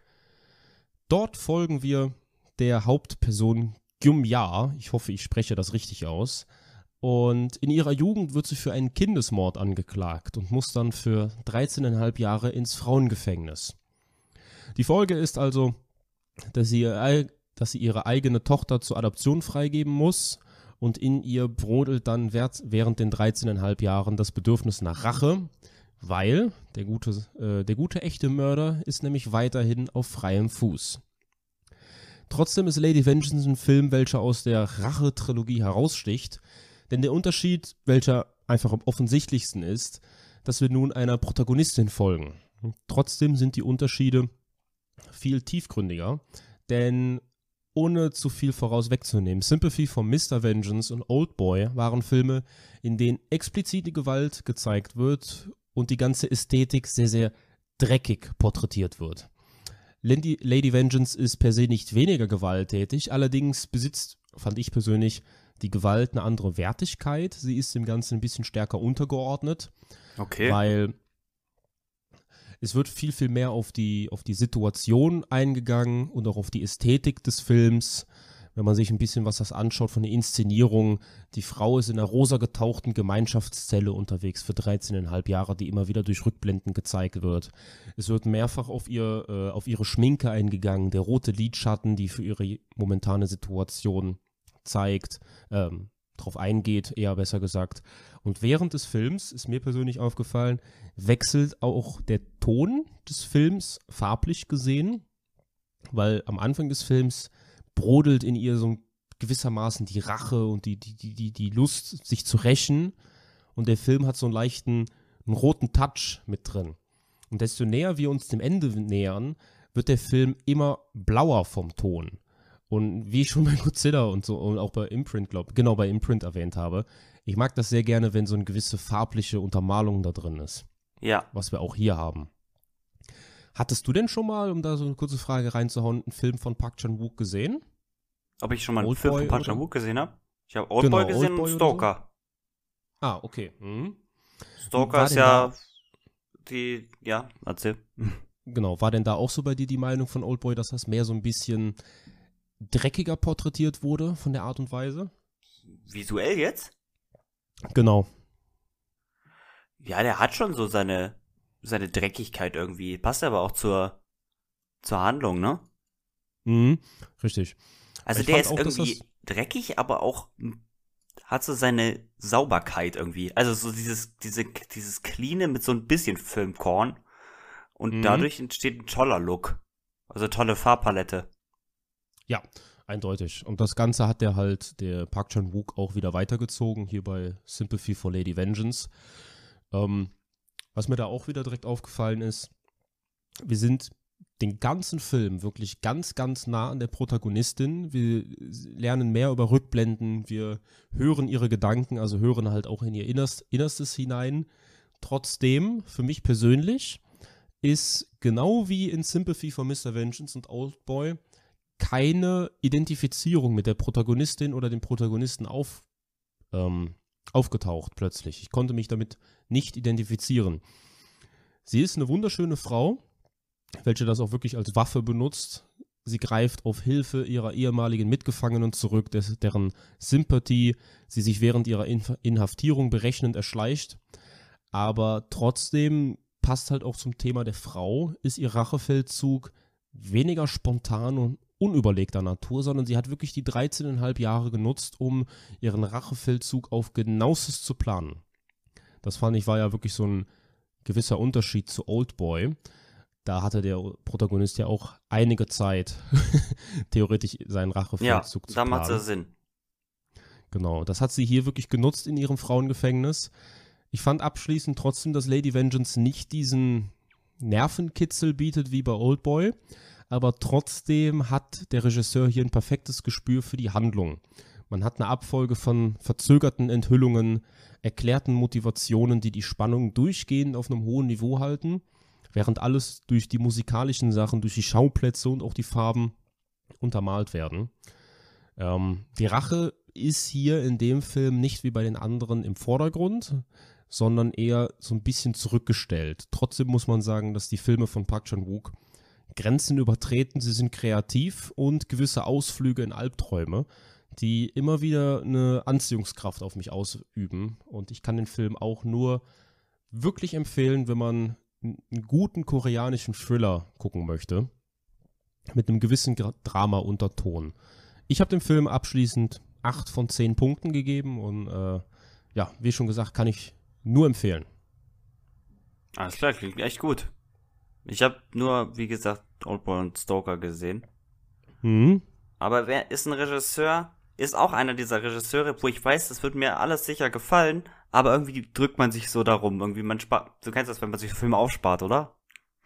[SPEAKER 2] Dort folgen wir der Hauptperson Gyum-ya, ich hoffe, ich spreche das richtig aus. Und in ihrer Jugend wird sie für einen Kindesmord angeklagt und muss dann für dreizehneinhalb Jahre ins Frauengefängnis. Die Folge ist also, dass sie, dass sie ihre eigene Tochter zur Adoption freigeben muss und in ihr brodelt dann während den dreizehneinhalb Jahren das Bedürfnis nach Rache, weil der gute, äh, der gute echte Mörder ist nämlich weiterhin auf freiem Fuß. Trotzdem ist Lady Vengeance ein Film, welcher aus der Rache-Trilogie heraussticht, denn der Unterschied, welcher einfach am offensichtlichsten ist, dass wir nun einer Protagonistin folgen. Trotzdem sind die Unterschiede viel tiefgründiger, denn ohne zu viel voraus wegzunehmen, Sympathy for Mister Vengeance und Oldboy waren Filme, in denen explizite Gewalt gezeigt wird und die ganze Ästhetik sehr, sehr dreckig porträtiert wird. Lady, Lady Vengeance ist per se nicht weniger gewalttätig, allerdings besitzt, fand ich persönlich, die Gewalt eine andere Wertigkeit. Sie ist dem Ganzen ein bisschen stärker untergeordnet.
[SPEAKER 1] Okay.
[SPEAKER 2] Weil es wird viel, viel mehr auf die, auf die Situation eingegangen und auch auf die Ästhetik des Films. Wenn man sich ein bisschen was das anschaut von der Inszenierung, die Frau ist in einer rosa getauchten Gemeinschaftszelle unterwegs für dreizehneinhalb Jahre, die immer wieder durch Rückblenden gezeigt wird. Es wird mehrfach auf, ihr, äh, auf ihre Schminke eingegangen, der rote Lidschatten, die für ihre momentane Situation zeigt, ähm, drauf eingeht, eher besser gesagt. Und während des Films, ist mir persönlich aufgefallen, wechselt auch der Ton des Films farblich gesehen, weil am Anfang des Films brodelt in ihr so gewissermaßen die Rache und die, die, die, die, die Lust, sich zu rächen. Und der Film hat so einen leichten, einen roten Touch mit drin. Und desto näher wir uns dem Ende nähern, wird der Film immer blauer vom Ton. Und wie ich schon bei Godzilla und so und auch bei Imprint, glaube genau bei Imprint erwähnt habe, ich mag das sehr gerne, wenn so eine gewisse farbliche Untermalung da drin ist.
[SPEAKER 1] Ja.
[SPEAKER 2] Was wir auch hier haben. Hattest du denn schon mal, um da so eine kurze Frage reinzuhauen, einen Film von Park Chan-wook gesehen?
[SPEAKER 1] Ob ich schon mal einen
[SPEAKER 2] Old
[SPEAKER 1] Film
[SPEAKER 2] Boy
[SPEAKER 1] von Park
[SPEAKER 2] oder?
[SPEAKER 1] Chan-wook gesehen habe? Ich habe Oldboy
[SPEAKER 2] Genau,
[SPEAKER 1] gesehen
[SPEAKER 2] Oldboy
[SPEAKER 1] und
[SPEAKER 2] oder so?
[SPEAKER 1] Stalker.
[SPEAKER 2] Ah, okay. Mhm.
[SPEAKER 1] Stalker
[SPEAKER 2] War
[SPEAKER 1] ist
[SPEAKER 2] denn
[SPEAKER 1] ja
[SPEAKER 2] da,
[SPEAKER 1] die, ja, erzähl.
[SPEAKER 2] genau, war denn da auch so bei dir die Meinung von Oldboy, dass das mehr so ein bisschen dreckiger porträtiert wurde von der Art und Weise?
[SPEAKER 1] Visuell jetzt?
[SPEAKER 2] Genau.
[SPEAKER 1] Ja, der hat schon so seine, seine Dreckigkeit irgendwie. Passt aber auch zur, zur Handlung, ne?
[SPEAKER 2] Mhm. Richtig.
[SPEAKER 1] Also
[SPEAKER 2] Ich
[SPEAKER 1] der
[SPEAKER 2] fand
[SPEAKER 1] ist
[SPEAKER 2] auch, dass
[SPEAKER 1] irgendwie
[SPEAKER 2] das,
[SPEAKER 1] dreckig, aber auch hm, hat so seine Sauberkeit irgendwie. Also so dieses, diese, dieses Cleane mit so ein bisschen Filmkorn. Und
[SPEAKER 2] mhm.
[SPEAKER 1] dadurch entsteht ein toller Look. Also tolle Farbpalette.
[SPEAKER 2] Ja, eindeutig. Und das Ganze hat der halt, der Park Chan-wook auch wieder weitergezogen, hier bei Sympathy for Lady Vengeance. Ähm, was mir da auch wieder direkt aufgefallen ist, wir sind den ganzen Film wirklich ganz, ganz nah an der Protagonistin. Wir lernen mehr über Rückblenden, wir hören ihre Gedanken, also hören halt auch in ihr Innerst, Innerstes hinein. Trotzdem, für mich persönlich, ist genau wie in Sympathy for Mister Vengeance und Oldboy keine Identifizierung mit der Protagonistin oder dem Protagonisten auf, ähm, aufgetaucht plötzlich. Ich konnte mich damit nicht identifizieren. Sie ist eine wunderschöne Frau, welche das auch wirklich als Waffe benutzt. Sie greift auf Hilfe ihrer ehemaligen Mitgefangenen zurück, des, deren Sympathie sie sich während ihrer Inf- Inhaftierung berechnend erschleicht. Aber trotzdem passt halt auch zum Thema der Frau, ist ihr Rachefeldzug weniger spontan und unüberlegter Natur, sondern sie hat wirklich die dreizehneinhalb Jahre genutzt, um ihren Rachefeldzug auf genauestes zu planen. Das fand ich war ja wirklich so ein gewisser Unterschied zu Oldboy. Da hatte der Protagonist ja auch einige Zeit, theoretisch seinen
[SPEAKER 1] Ja,
[SPEAKER 2] Rachefeldzug zu
[SPEAKER 1] da macht
[SPEAKER 2] planen.
[SPEAKER 1] es Sinn.
[SPEAKER 2] Genau, das hat sie hier wirklich genutzt in ihrem Frauengefängnis. Ich fand abschließend trotzdem, dass Lady Vengeance nicht diesen Nervenkitzel bietet wie bei Oldboy, aber trotzdem hat der Regisseur hier ein perfektes Gespür für die Handlung. Man hat eine Abfolge von verzögerten Enthüllungen, erklärten Motivationen, die die Spannung durchgehend auf einem hohen Niveau halten, während alles durch die musikalischen Sachen, durch die Schauplätze und auch die Farben untermalt werden. Ähm, die Rache ist hier in dem Film nicht wie bei den anderen im Vordergrund, sondern eher so ein bisschen zurückgestellt. Trotzdem muss man sagen, dass die Filme von Park Chan-wook Grenzen übertreten, sie sind kreativ und gewisse Ausflüge in Albträume, die immer wieder eine Anziehungskraft auf mich ausüben. Und ich kann den Film auch nur wirklich empfehlen, wenn man einen guten koreanischen Thriller gucken möchte, mit einem gewissen Gra- Drama-Unterton. Ich habe dem Film abschließend acht von zehn Punkten gegeben und äh, ja, wie schon gesagt, kann ich nur empfehlen.
[SPEAKER 1] Alles klar, klingt echt gut. Ich habe nur, wie gesagt, Oldboy und Stalker gesehen.
[SPEAKER 2] Mhm.
[SPEAKER 1] Aber wer ist ein Regisseur? Ist auch einer dieser Regisseure, wo ich weiß, das wird mir alles sicher gefallen, aber irgendwie drückt man sich so darum. Irgendwie man spart. Du kennst das, wenn man sich Filme aufspart, oder?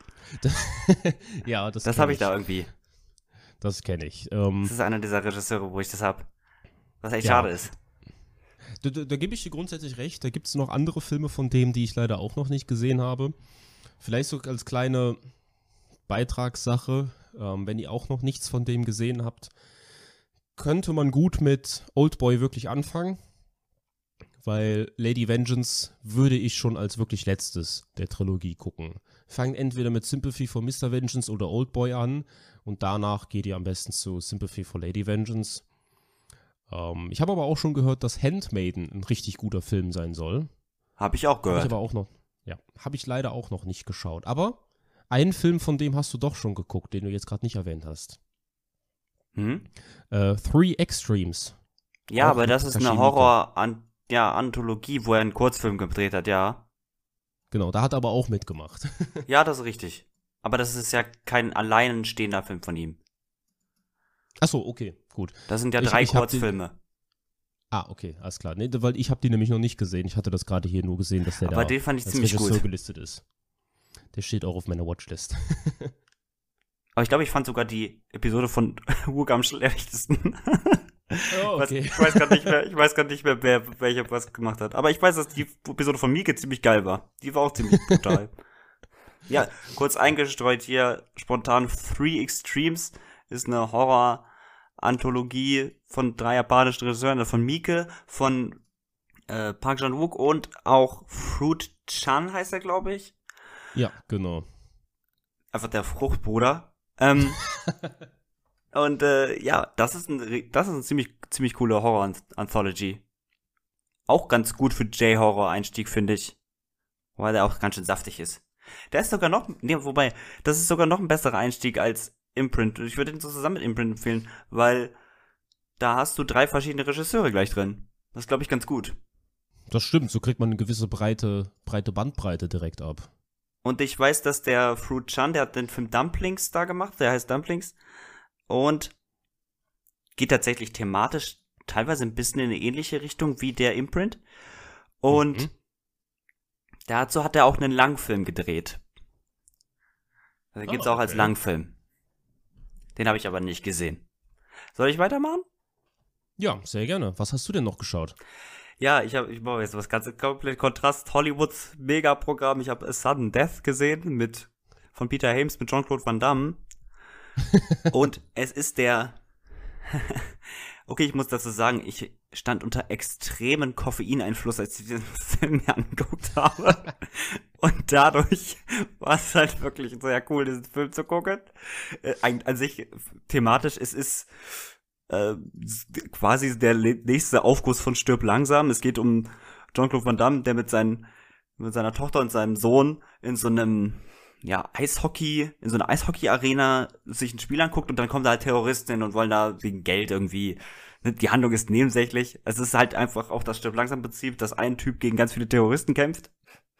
[SPEAKER 2] Ja, das,
[SPEAKER 1] Das
[SPEAKER 2] kenn
[SPEAKER 1] habe ich da irgendwie.
[SPEAKER 2] Das kenne ich.
[SPEAKER 1] Das
[SPEAKER 2] Ähm,
[SPEAKER 1] ist einer dieser Regisseure, wo ich das hab. Was echt
[SPEAKER 2] ja,
[SPEAKER 1] schade ist.
[SPEAKER 2] da, da, da gebe ich dir grundsätzlich recht. Da gibt es noch andere Filme von dem, die ich leider auch noch nicht gesehen habe. Vielleicht so als kleine Beitragssache, ähm, wenn ihr auch noch nichts von dem gesehen habt, könnte man gut mit Oldboy wirklich anfangen, weil Lady Vengeance würde ich schon als wirklich letztes der Trilogie gucken. Fangt entweder mit Sympathy for Mister Vengeance oder Oldboy an und danach geht ihr am besten zu Sympathy for Lady Vengeance. Ähm, ich habe aber auch schon gehört, dass Handmaiden ein richtig guter Film sein soll.
[SPEAKER 1] Habe ich auch
[SPEAKER 2] Habe ich
[SPEAKER 1] gehört.
[SPEAKER 2] aber auch noch, ja, habe ich leider auch noch nicht geschaut. Aber einen Film von dem hast du doch schon geguckt, den du jetzt gerade nicht erwähnt hast.
[SPEAKER 1] Hm?
[SPEAKER 2] Äh, Three Extremes.
[SPEAKER 1] Ja,
[SPEAKER 2] Auch
[SPEAKER 1] aber
[SPEAKER 2] mit
[SPEAKER 1] das ist eine
[SPEAKER 2] Takashi Miike.
[SPEAKER 1] Horror-Anthologie, wo er einen Kurzfilm gedreht hat, ja.
[SPEAKER 2] Genau, da hat er aber auch mitgemacht.
[SPEAKER 1] Ja, das ist richtig. Aber das ist ja kein alleinstehender Film von ihm.
[SPEAKER 2] Achso, okay, gut.
[SPEAKER 1] Das sind ja
[SPEAKER 2] Ich-
[SPEAKER 1] drei
[SPEAKER 2] ich hab den-
[SPEAKER 1] Kurzfilme.
[SPEAKER 2] Ah, okay, alles klar. Nee, weil ich habe die nämlich noch nicht gesehen. Ich hatte das gerade hier nur gesehen, dass der
[SPEAKER 1] Aber
[SPEAKER 2] da
[SPEAKER 1] den fand ich
[SPEAKER 2] als
[SPEAKER 1] ziemlich
[SPEAKER 2] Regisseur
[SPEAKER 1] gut.
[SPEAKER 2] gelistet ist. Der steht auch auf meiner Watchlist.
[SPEAKER 1] Aber ich glaube, ich fand sogar die Episode von Wook am schlechtesten.
[SPEAKER 2] Oh,
[SPEAKER 1] Weiß- Ich weiß gerade nicht mehr, ich weiß gerade nicht mehr, wer welcher was gemacht hat. Aber ich weiß, dass die Episode von Mieke ziemlich geil war. Die war auch ziemlich brutal. Ja, kurz eingestreut hier, spontan Three Extremes ist eine Anthologie von drei japanischen Regisseuren, von Miike, von äh, Park Chan-wook und auch Fruit Chan heißt er, glaube ich.
[SPEAKER 2] Ja, genau.
[SPEAKER 1] Einfach der Fruchtbruder. Ähm, und äh, ja, das ist ein, das ist ein ziemlich, ziemlich coole Horror-Anthology. Auch ganz gut für J-Horror-Einstieg, finde ich. Weil der auch ganz schön saftig ist. Der ist sogar noch, nee, wobei, das ist sogar noch ein besserer Einstieg als Imprint. Ich würde ihn so zusammen mit Imprint empfehlen, weil da hast du drei verschiedene Regisseure gleich drin. Das ist, glaube ich, ganz gut.
[SPEAKER 2] Das stimmt, so kriegt man eine gewisse breite, breite Bandbreite direkt ab.
[SPEAKER 1] Und ich weiß, dass der Fruit Chan, der hat den Film Dumplings da gemacht, der heißt Dumplings. Und geht tatsächlich thematisch teilweise ein bisschen in eine ähnliche Richtung wie der Imprint. Und mhm. dazu hat er auch einen Langfilm gedreht. Den gibt's oh, okay. auch als Langfilm. Den habe ich aber nicht gesehen. Soll ich weitermachen?
[SPEAKER 2] Ja, sehr gerne. Was hast du denn noch geschaut?
[SPEAKER 1] Ja, ich habe, ich mache jetzt was ganz komplett Kontrast. Hollywoods Megaprogramm. Ich habe A Sudden Death gesehen mit von Peter Hames mit Jean-Claude Van Damme. Und es ist der okay, ich muss dazu sagen, ich stand unter extremen Koffeineinfluss, als ich diesen Film mir angeguckt habe. Und dadurch war es halt wirklich sehr cool, diesen Film zu gucken. Äh, an sich thematisch, es ist äh, quasi der nächste Aufguss von Stirb langsam. Es geht um Jean-Claude Van Damme, der mit, seinen, mit seiner Tochter und seinem Sohn in so einem ja, Eishockey, in so einer Eishockey-Arena sich ein Spiel anguckt und dann kommen da halt Terroristen hin und wollen da wegen Geld irgendwie, ne, die Handlung ist nebensächlich. Es ist halt einfach auch das Stirb langsam Prinzip, dass ein Typ gegen ganz viele Terroristen kämpft.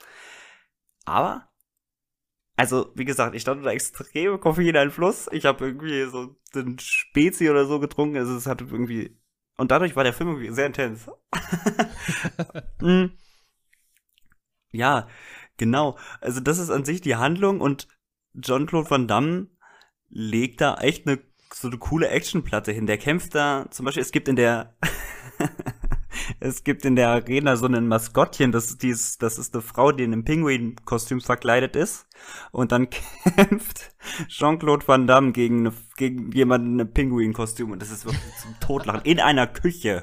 [SPEAKER 1] Aber, also, wie gesagt, ich stand unter extreme Koffeineinfluss. Ich habe irgendwie so den Spezi oder so getrunken, also es hatte irgendwie, und dadurch war der Film irgendwie sehr intens. Ja, genau. Also das ist an sich die Handlung und Jean-Claude Van Damme legt da echt eine so eine coole Actionplatte hin. Der kämpft da, zum Beispiel, es gibt in der es gibt in der Arena so ein Maskottchen, das ist, dies, das ist eine Frau, die in einem Pinguin-Kostüm verkleidet ist. Und dann kämpft Jean-Claude Van Damme gegen, eine, gegen jemanden in einem Pinguin-Kostüm. Und das ist wirklich zum Totlachen. In einer Küche.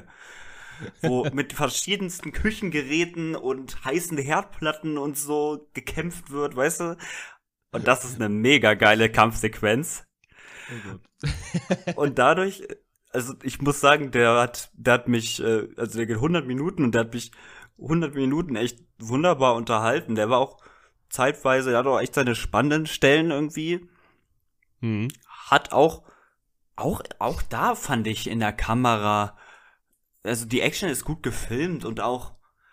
[SPEAKER 1] Wo mit verschiedensten Küchengeräten und heißen Herdplatten und so gekämpft wird, weißt du? Und das ist eine mega geile Kampfsequenz. Oh Gott. Und dadurch, also ich muss sagen, der hat, der hat mich, also der geht hundert Minuten und der hat mich hundert Minuten echt wunderbar unterhalten. Der war auch zeitweise, der hat auch echt seine spannenden Stellen irgendwie. Mhm. Hat auch, auch, auch da fand ich in der Kamera, also die Action ist gut gefilmt und auch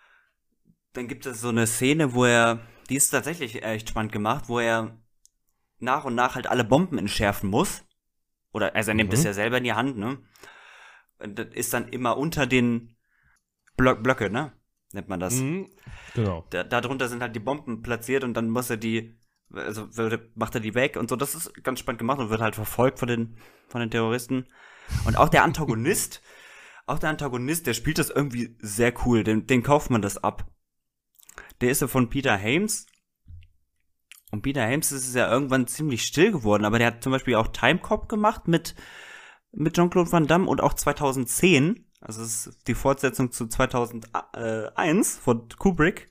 [SPEAKER 1] dann gibt es so eine Szene, wo er, die ist tatsächlich echt spannend gemacht, wo er nach und nach halt alle Bomben entschärfen muss. Oder, also er nimmt es mhm. ja selber in die Hand, ne? Und das ist dann immer unter den Blö- Blöcke, ne? Nennt man das. Mhm. Genau. Da, darunter sind halt die Bomben platziert und dann muss er die, also macht er die weg und so. Das ist ganz spannend gemacht und wird halt verfolgt von den, von den Terroristen. Und auch der Antagonist, auch der Antagonist, der spielt das irgendwie sehr cool. Den, den kauft man das ab. Der ist ja von Peter Hames. Und Peter Hames ist ja irgendwann ziemlich still geworden, aber der hat zum Beispiel auch Time Cop gemacht mit, mit Jean-Claude Van Damme und auch zweitausendzehn, also das ist die Fortsetzung zu zweitausendeins von Kubrick.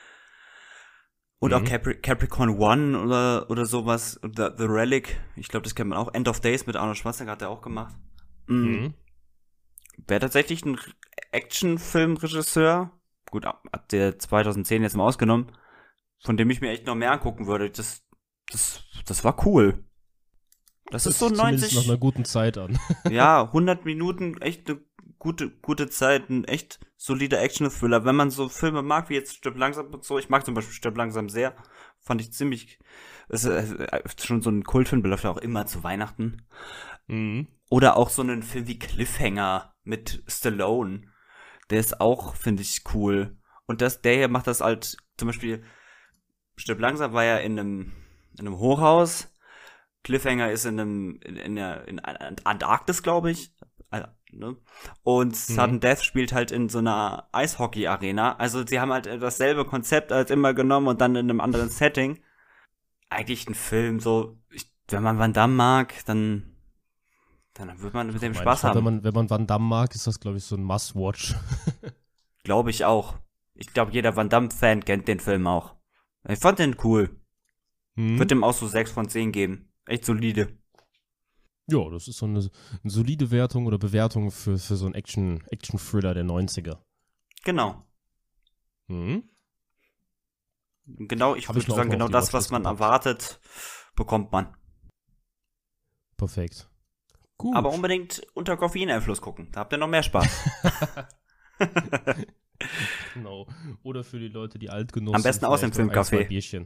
[SPEAKER 1] Und mhm. auch Capri- Capricorn One oder, oder sowas, oder The Relic, ich glaube, das kennt man auch. End of Days mit Arnold Schwarzenegger hat er auch gemacht. Mhm. Mhm. Wäre tatsächlich ein Actionfilmregisseur, gut, hat der zweitausendzehn jetzt mal ausgenommen, von dem ich mir echt noch mehr angucken würde. Das, das, das war cool. Das, das ist so neunzig.
[SPEAKER 2] Nach einer guten Zeit an.
[SPEAKER 1] Ja, hundert Minuten, echt eine gute, gute Zeit, ein echt solider Action-Thriller. Wenn man so Filme mag, wie jetzt Stirb langsam und so, ich mag zum Beispiel Stirb langsam sehr, fand ich ziemlich, das ist schon so ein Kultfilm, läuft ja auch immer zu Weihnachten. Mhm. Oder auch so einen Film wie Cliffhanger mit Stallone. Der ist auch, finde ich, cool. Und das, der hier macht das halt, zum Beispiel, Stirb langsam war ja in einem, in einem Hochhaus. Cliffhanger ist in einem, in, in, der, in Antarktis, glaube ich. Also, ne? Und Sudden mhm. Death spielt halt in so einer Eishockey-Arena. Also sie haben halt dasselbe Konzept als immer genommen und dann in einem anderen Setting. Eigentlich ein Film, so, ich, wenn man Van Damme mag, dann, Dann wird man mit dem
[SPEAKER 2] Ich meine,
[SPEAKER 1] Spaß
[SPEAKER 2] ich glaub,
[SPEAKER 1] haben.
[SPEAKER 2] Wenn man, wenn man Van Damme mag, ist das, glaube ich, so ein Must-Watch.
[SPEAKER 1] Glaube ich auch. Ich glaube, jeder Van Damme-Fan kennt den Film auch. Ich fand den cool.
[SPEAKER 2] Hm?
[SPEAKER 1] Würde dem auch so sechs von zehn geben. Echt solide.
[SPEAKER 2] Ja, das ist so eine, eine solide Wertung oder Bewertung für, für so einen Action, Action-Thriller der neunziger.
[SPEAKER 1] Genau.
[SPEAKER 2] Hm?
[SPEAKER 1] Genau, ich
[SPEAKER 2] Hab ich
[SPEAKER 1] würde
[SPEAKER 2] mir auch
[SPEAKER 1] sagen,
[SPEAKER 2] mal
[SPEAKER 1] genau
[SPEAKER 2] auf die
[SPEAKER 1] das, was
[SPEAKER 2] Watchlist
[SPEAKER 1] man
[SPEAKER 2] gepackt.
[SPEAKER 1] erwartet, bekommt man.
[SPEAKER 2] Perfekt. Gut.
[SPEAKER 1] Aber unbedingt unter Koffeineinfluss gucken. Da habt ihr noch mehr Spaß.
[SPEAKER 2] Genau. Oder für die Leute, die altgenossen
[SPEAKER 1] Am besten aus dem
[SPEAKER 2] vielleicht noch ein, zwei
[SPEAKER 1] Filmcafé.
[SPEAKER 2] Bierchen.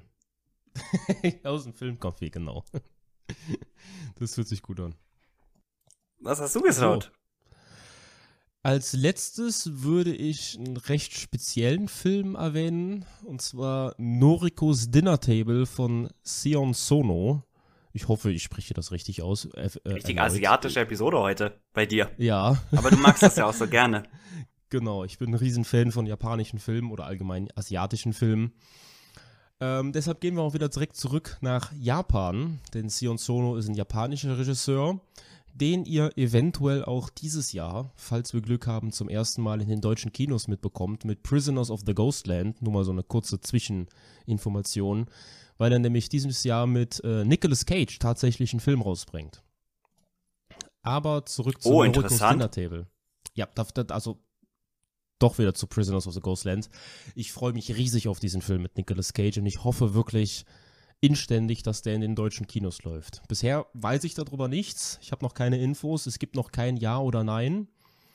[SPEAKER 2] Aus dem Filmcafé, genau. Das hört sich gut an.
[SPEAKER 1] Was hast du geschaut?
[SPEAKER 2] Als letztes würde ich einen recht speziellen Film erwähnen, und zwar Norikos Dinner Table von Sion Sono. Ich hoffe, ich spreche das richtig aus. Äh, äh,
[SPEAKER 1] Richtig
[SPEAKER 2] erneut.
[SPEAKER 1] asiatische Episode heute bei dir.
[SPEAKER 2] Ja,
[SPEAKER 1] Aber du magst das ja auch so gerne.
[SPEAKER 2] genau. Ich bin ein Riesenfan von japanischen Filmen oder allgemein asiatischen Filmen. Ähm, deshalb gehen wir auch wieder direkt zurück nach Japan, denn Sion Sono ist ein japanischer Regisseur, den ihr eventuell auch dieses Jahr, falls wir Glück haben, zum ersten Mal in den deutschen Kinos mitbekommt, mit Prisoners of the Ghostland, nur mal so eine kurze Zwischeninformation, weil er nämlich dieses Jahr mit äh, Nicolas Cage tatsächlich einen Film rausbringt. Aber zurück zu
[SPEAKER 1] Oh,
[SPEAKER 2] Norikos
[SPEAKER 1] interessant.
[SPEAKER 2] Dinner Table. Ja, das, das, also doch wieder zu Prisoners of the Ghostland. Ich freue mich riesig auf diesen Film mit Nicolas Cage und ich hoffe wirklich inständig, dass der in den deutschen Kinos läuft. Bisher weiß ich darüber nichts. Ich habe noch keine Infos. Es gibt noch kein Ja oder Nein.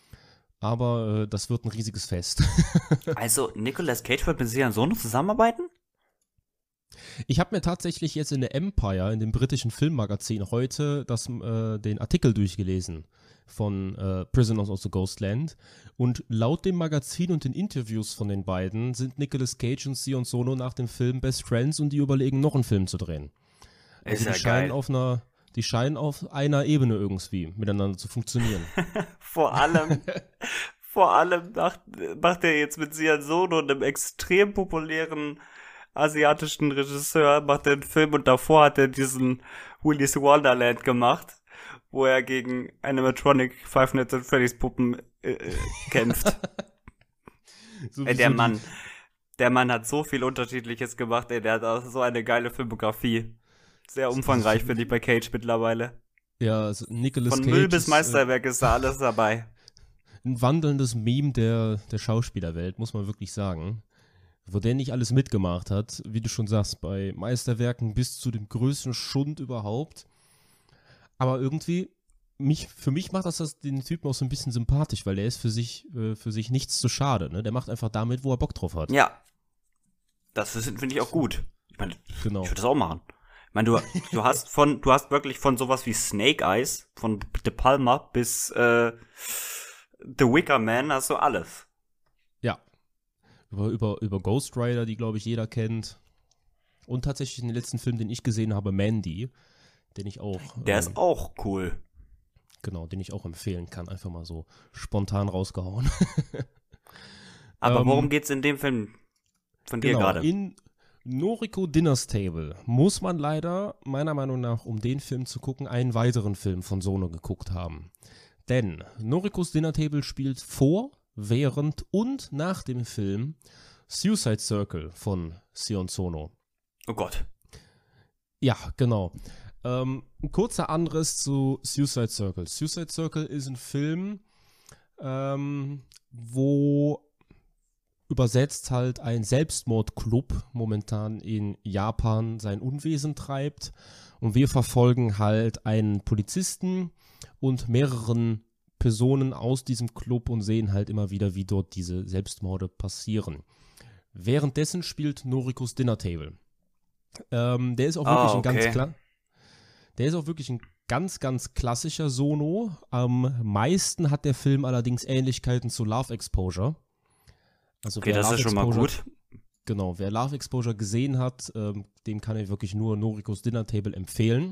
[SPEAKER 2] Aber äh, das wird ein riesiges Fest.
[SPEAKER 1] Also, Nicolas Cage wird mit Sion Sono zusammenarbeiten?
[SPEAKER 2] Ich habe mir tatsächlich jetzt in der Empire, in dem britischen Filmmagazin, heute das, äh, den Artikel durchgelesen von äh, Prisoners of the Ghostland. Und laut dem Magazin und den Interviews von den beiden sind Nicolas Cage und Sion Sono nach dem Film Best Friends und die überlegen, noch einen Film zu drehen.
[SPEAKER 1] Ist
[SPEAKER 2] Also
[SPEAKER 1] ja
[SPEAKER 2] die scheinen
[SPEAKER 1] geil.
[SPEAKER 2] auf einer, die scheinen auf einer Ebene irgendwie miteinander zu funktionieren.
[SPEAKER 1] Vor allem, vor allem macht, macht er jetzt mit Sion Sono, einem extrem populären asiatischen Regisseur, macht er einen Film und davor hat er diesen Willy's Wonderland gemacht, wo er gegen Animatronic Five Nights at Freddy's Puppen äh, äh, kämpft.
[SPEAKER 2] So
[SPEAKER 1] Ey,
[SPEAKER 2] wie
[SPEAKER 1] der
[SPEAKER 2] so die-
[SPEAKER 1] Mann, der Mann hat so viel Unterschiedliches gemacht, ey, der hat auch so eine geile Filmografie. Sehr umfangreich, finde ich, bei Cage mittlerweile.
[SPEAKER 2] Ja, also Nicolas
[SPEAKER 1] Von
[SPEAKER 2] Cage
[SPEAKER 1] Müll bis
[SPEAKER 2] ist, äh,
[SPEAKER 1] Meisterwerk ist da alles dabei.
[SPEAKER 2] ein wandelndes Meme der, der Schauspielerwelt, muss man wirklich sagen. Wo der nicht alles mitgemacht hat, wie du schon sagst, bei Meisterwerken bis zu dem größten Schund überhaupt. Aber irgendwie, mich, für mich macht das, das den Typen auch so ein bisschen sympathisch, weil der ist für sich, äh, für sich nichts zu schade. Ne? Der macht einfach damit, wo er Bock drauf hat.
[SPEAKER 1] Ja. Das ist- finde ich auch gut. Ich meine,
[SPEAKER 2] Genau.
[SPEAKER 1] ich würde das auch machen. Ich meine, du, du hast von, du hast wirklich von sowas wie Snake Eyes, von De Palma bis äh, The Wicker Man, hast du alles.
[SPEAKER 2] Ja. Über, über, über Ghost Rider, die, glaube ich, jeder kennt. Und tatsächlich den letzten Film, den ich gesehen habe, Mandy, den ich auch,
[SPEAKER 1] Der
[SPEAKER 2] ähm,
[SPEAKER 1] ist auch cool.
[SPEAKER 2] genau, den ich auch empfehlen kann. Einfach mal so spontan rausgehauen.
[SPEAKER 1] Aber
[SPEAKER 2] Ähm,
[SPEAKER 1] worum geht's in dem Film von dir
[SPEAKER 2] Genau,
[SPEAKER 1] gerade?
[SPEAKER 2] in Noriko Dinner's Table muss man leider, meiner Meinung nach, um den Film zu gucken, einen weiteren Film von Sono geguckt haben. Denn Norikos Dinner Table spielt vor, während und nach dem Film Suicide Circle von Sion Sono.
[SPEAKER 1] Oh Gott.
[SPEAKER 2] Ja, genau. Ähm, ein kurzer Anriss zu Suicide Circle. Suicide Circle ist ein Film, ähm, wo übersetzt halt ein Selbstmordclub momentan in Japan sein Unwesen treibt. Und wir verfolgen halt einen Polizisten und mehreren Personen aus diesem Club und sehen halt immer wieder, wie dort diese Selbstmorde passieren. Währenddessen spielt Norikos Dinner Table. Ähm, der ist auch
[SPEAKER 1] Ah,
[SPEAKER 2] wirklich ein
[SPEAKER 1] okay.
[SPEAKER 2] ganz klar. Der ist auch wirklich ein ganz, ganz klassischer Sono. Am meisten hat der Film allerdings Ähnlichkeiten zu Love Exposure. Also
[SPEAKER 1] Okay,
[SPEAKER 2] wer
[SPEAKER 1] das
[SPEAKER 2] Love
[SPEAKER 1] ist schon mal
[SPEAKER 2] Exposure-
[SPEAKER 1] gut.
[SPEAKER 2] Genau, wer Love Exposure gesehen hat, ähm, dem kann ich wirklich nur Norikos Dinner Table empfehlen.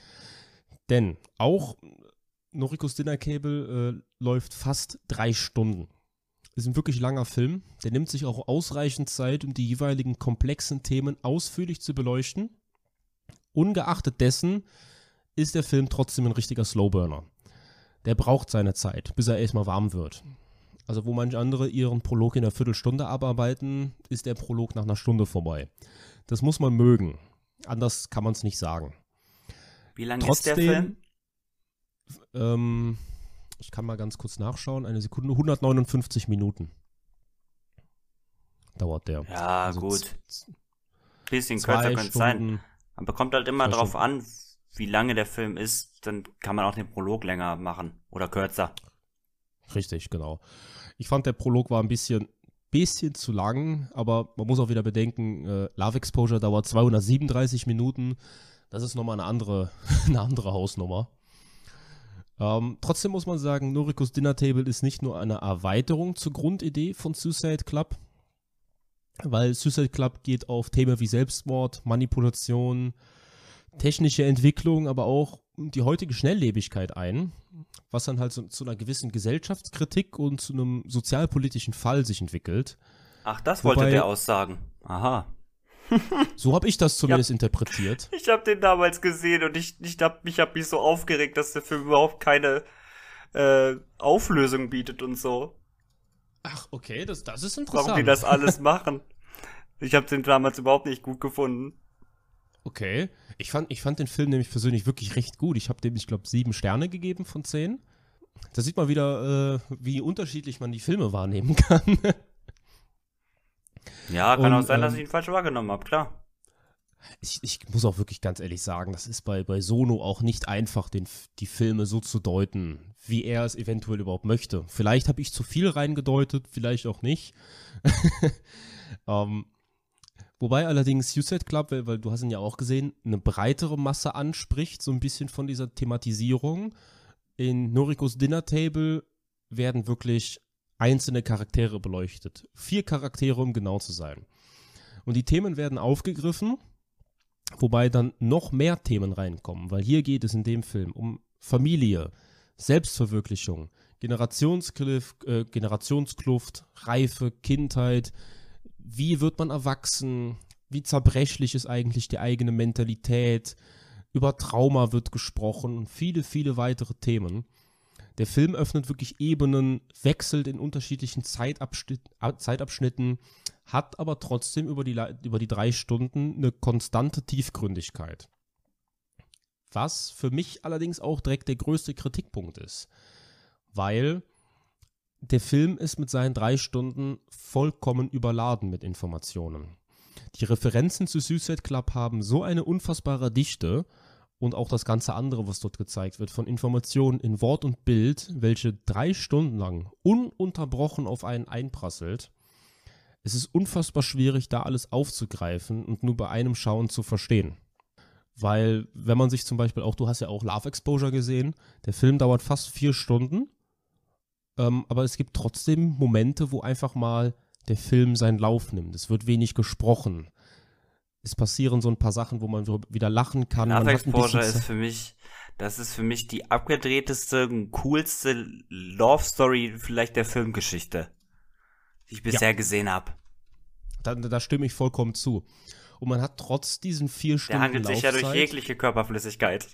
[SPEAKER 2] Denn auch Norikos Dinner Table äh, läuft fast drei Stunden. Ist ein wirklich langer Film. Der nimmt sich auch ausreichend Zeit, um die jeweiligen komplexen Themen ausführlich zu beleuchten. Ungeachtet dessen ist der Film trotzdem ein richtiger Slowburner. der braucht seine Zeit, bis er erstmal warm wird. Also wo manche andere ihren Prolog in einer Viertelstunde abarbeiten, ist der Prolog nach einer Stunde vorbei. Das muss man mögen. Anders kann man es nicht sagen.
[SPEAKER 1] Wie lang
[SPEAKER 2] Trotzdem,
[SPEAKER 1] ist der Film?
[SPEAKER 2] Ähm, ich kann mal ganz kurz nachschauen. Eine Sekunde. hundertneunundfünfzig Minuten dauert der.
[SPEAKER 1] Ja,
[SPEAKER 2] also
[SPEAKER 1] gut. Bisschen kürzer könnte es sein. Aber kommt halt immer drauf an, wie lange der Film ist. Dann kann man auch den Prolog länger machen oder kürzer.
[SPEAKER 2] Richtig, genau. Ich fand, der Prolog war ein bisschen, bisschen zu lang, aber man muss auch wieder bedenken, äh, Love Exposure dauert zweihundertsiebenunddreißig Minuten. Das ist nochmal eine andere, eine andere Hausnummer. Ähm, trotzdem muss man sagen, Noriko's Dinner Table ist nicht nur eine Erweiterung zur Grundidee von Suicide Club, weil Suicide Club geht auf Themen wie Selbstmord, Manipulation, technische Entwicklung, aber auch die heutige Schnelllebigkeit ein, was dann halt so, zu einer gewissen Gesellschaftskritik und zu einem sozialpolitischen Fall sich entwickelt.
[SPEAKER 1] Ach, das wollte Wobei, der aussagen. Aha.
[SPEAKER 2] So habe ich das zumindest ich hab, interpretiert.
[SPEAKER 1] Ich habe den damals gesehen und ich, ich habe mich, hab mich so aufgeregt, dass der Film überhaupt keine äh, Auflösung bietet und so.
[SPEAKER 2] Ach, okay, das, das ist interessant.
[SPEAKER 1] Warum die das alles machen. Ich habe den damals überhaupt nicht gut gefunden.
[SPEAKER 2] Okay, ich fand, ich fand den Film nämlich persönlich wirklich recht gut. Ich habe dem, ich glaube, sieben Sterne gegeben von zehn. Da sieht man wieder, äh, wie unterschiedlich man die Filme wahrnehmen kann.
[SPEAKER 1] Ja, kann
[SPEAKER 2] Und,
[SPEAKER 1] auch sein,
[SPEAKER 2] ähm,
[SPEAKER 1] dass ich ihn falsch wahrgenommen habe, klar.
[SPEAKER 2] Ich, ich muss auch wirklich ganz ehrlich sagen, das ist bei, bei Sono auch nicht einfach, den, die Filme so zu deuten, wie er es eventuell überhaupt möchte. Vielleicht habe ich zu viel reingedeutet, vielleicht auch nicht. ähm, wobei allerdings Suicide Club, weil, weil du hast ihn ja auch gesehen, eine breitere Masse anspricht, so ein bisschen von dieser Thematisierung. In Noriko's Dinner Table werden wirklich einzelne Charaktere beleuchtet. Vier Charaktere, um genau zu sein. Und die Themen werden aufgegriffen, wobei dann noch mehr Themen reinkommen, weil hier geht es in dem Film um Familie, Selbstverwirklichung, Generationskluft, äh, Generationskluft, Reife, Kindheit, wie wird man erwachsen, wie zerbrechlich ist eigentlich die eigene Mentalität, über Trauma wird gesprochen und viele, viele weitere Themen. Der Film öffnet wirklich Ebenen, wechselt in unterschiedlichen Zeitabschnitt, Zeitabschnitten, hat aber trotzdem über die, über die drei Stunden eine konstante Tiefgründigkeit. Was für mich allerdings auch direkt der größte Kritikpunkt ist, weil der Film ist mit seinen drei Stunden vollkommen überladen mit Informationen. Die Referenzen zu Suicide Club haben so eine unfassbare Dichte und auch das ganze andere, was dort gezeigt wird, von Informationen in Wort und Bild, welche drei Stunden lang ununterbrochen auf einen einprasselt. Es ist unfassbar schwierig, da alles aufzugreifen und nur bei einem Schauen zu verstehen. Weil, wenn man sich zum Beispiel auch, du hast ja auch Love Exposure gesehen, der Film dauert fast vier Stunden, ähm, aber es gibt trotzdem Momente, wo einfach mal der Film seinen Lauf nimmt. Es wird wenig gesprochen. Es passieren so ein paar Sachen, wo man wieder lachen kann.
[SPEAKER 1] Love Exposure ist für mich, das ist für mich die abgedrehteste und coolste Love Story vielleicht der Filmgeschichte, die ich bisher ja. gesehen habe.
[SPEAKER 2] Da, da stimme ich vollkommen zu. Und man hat trotz diesen vier Stunden
[SPEAKER 1] Der hangelt sich
[SPEAKER 2] Laufzeit,
[SPEAKER 1] ja durch jegliche Körperflüssigkeit.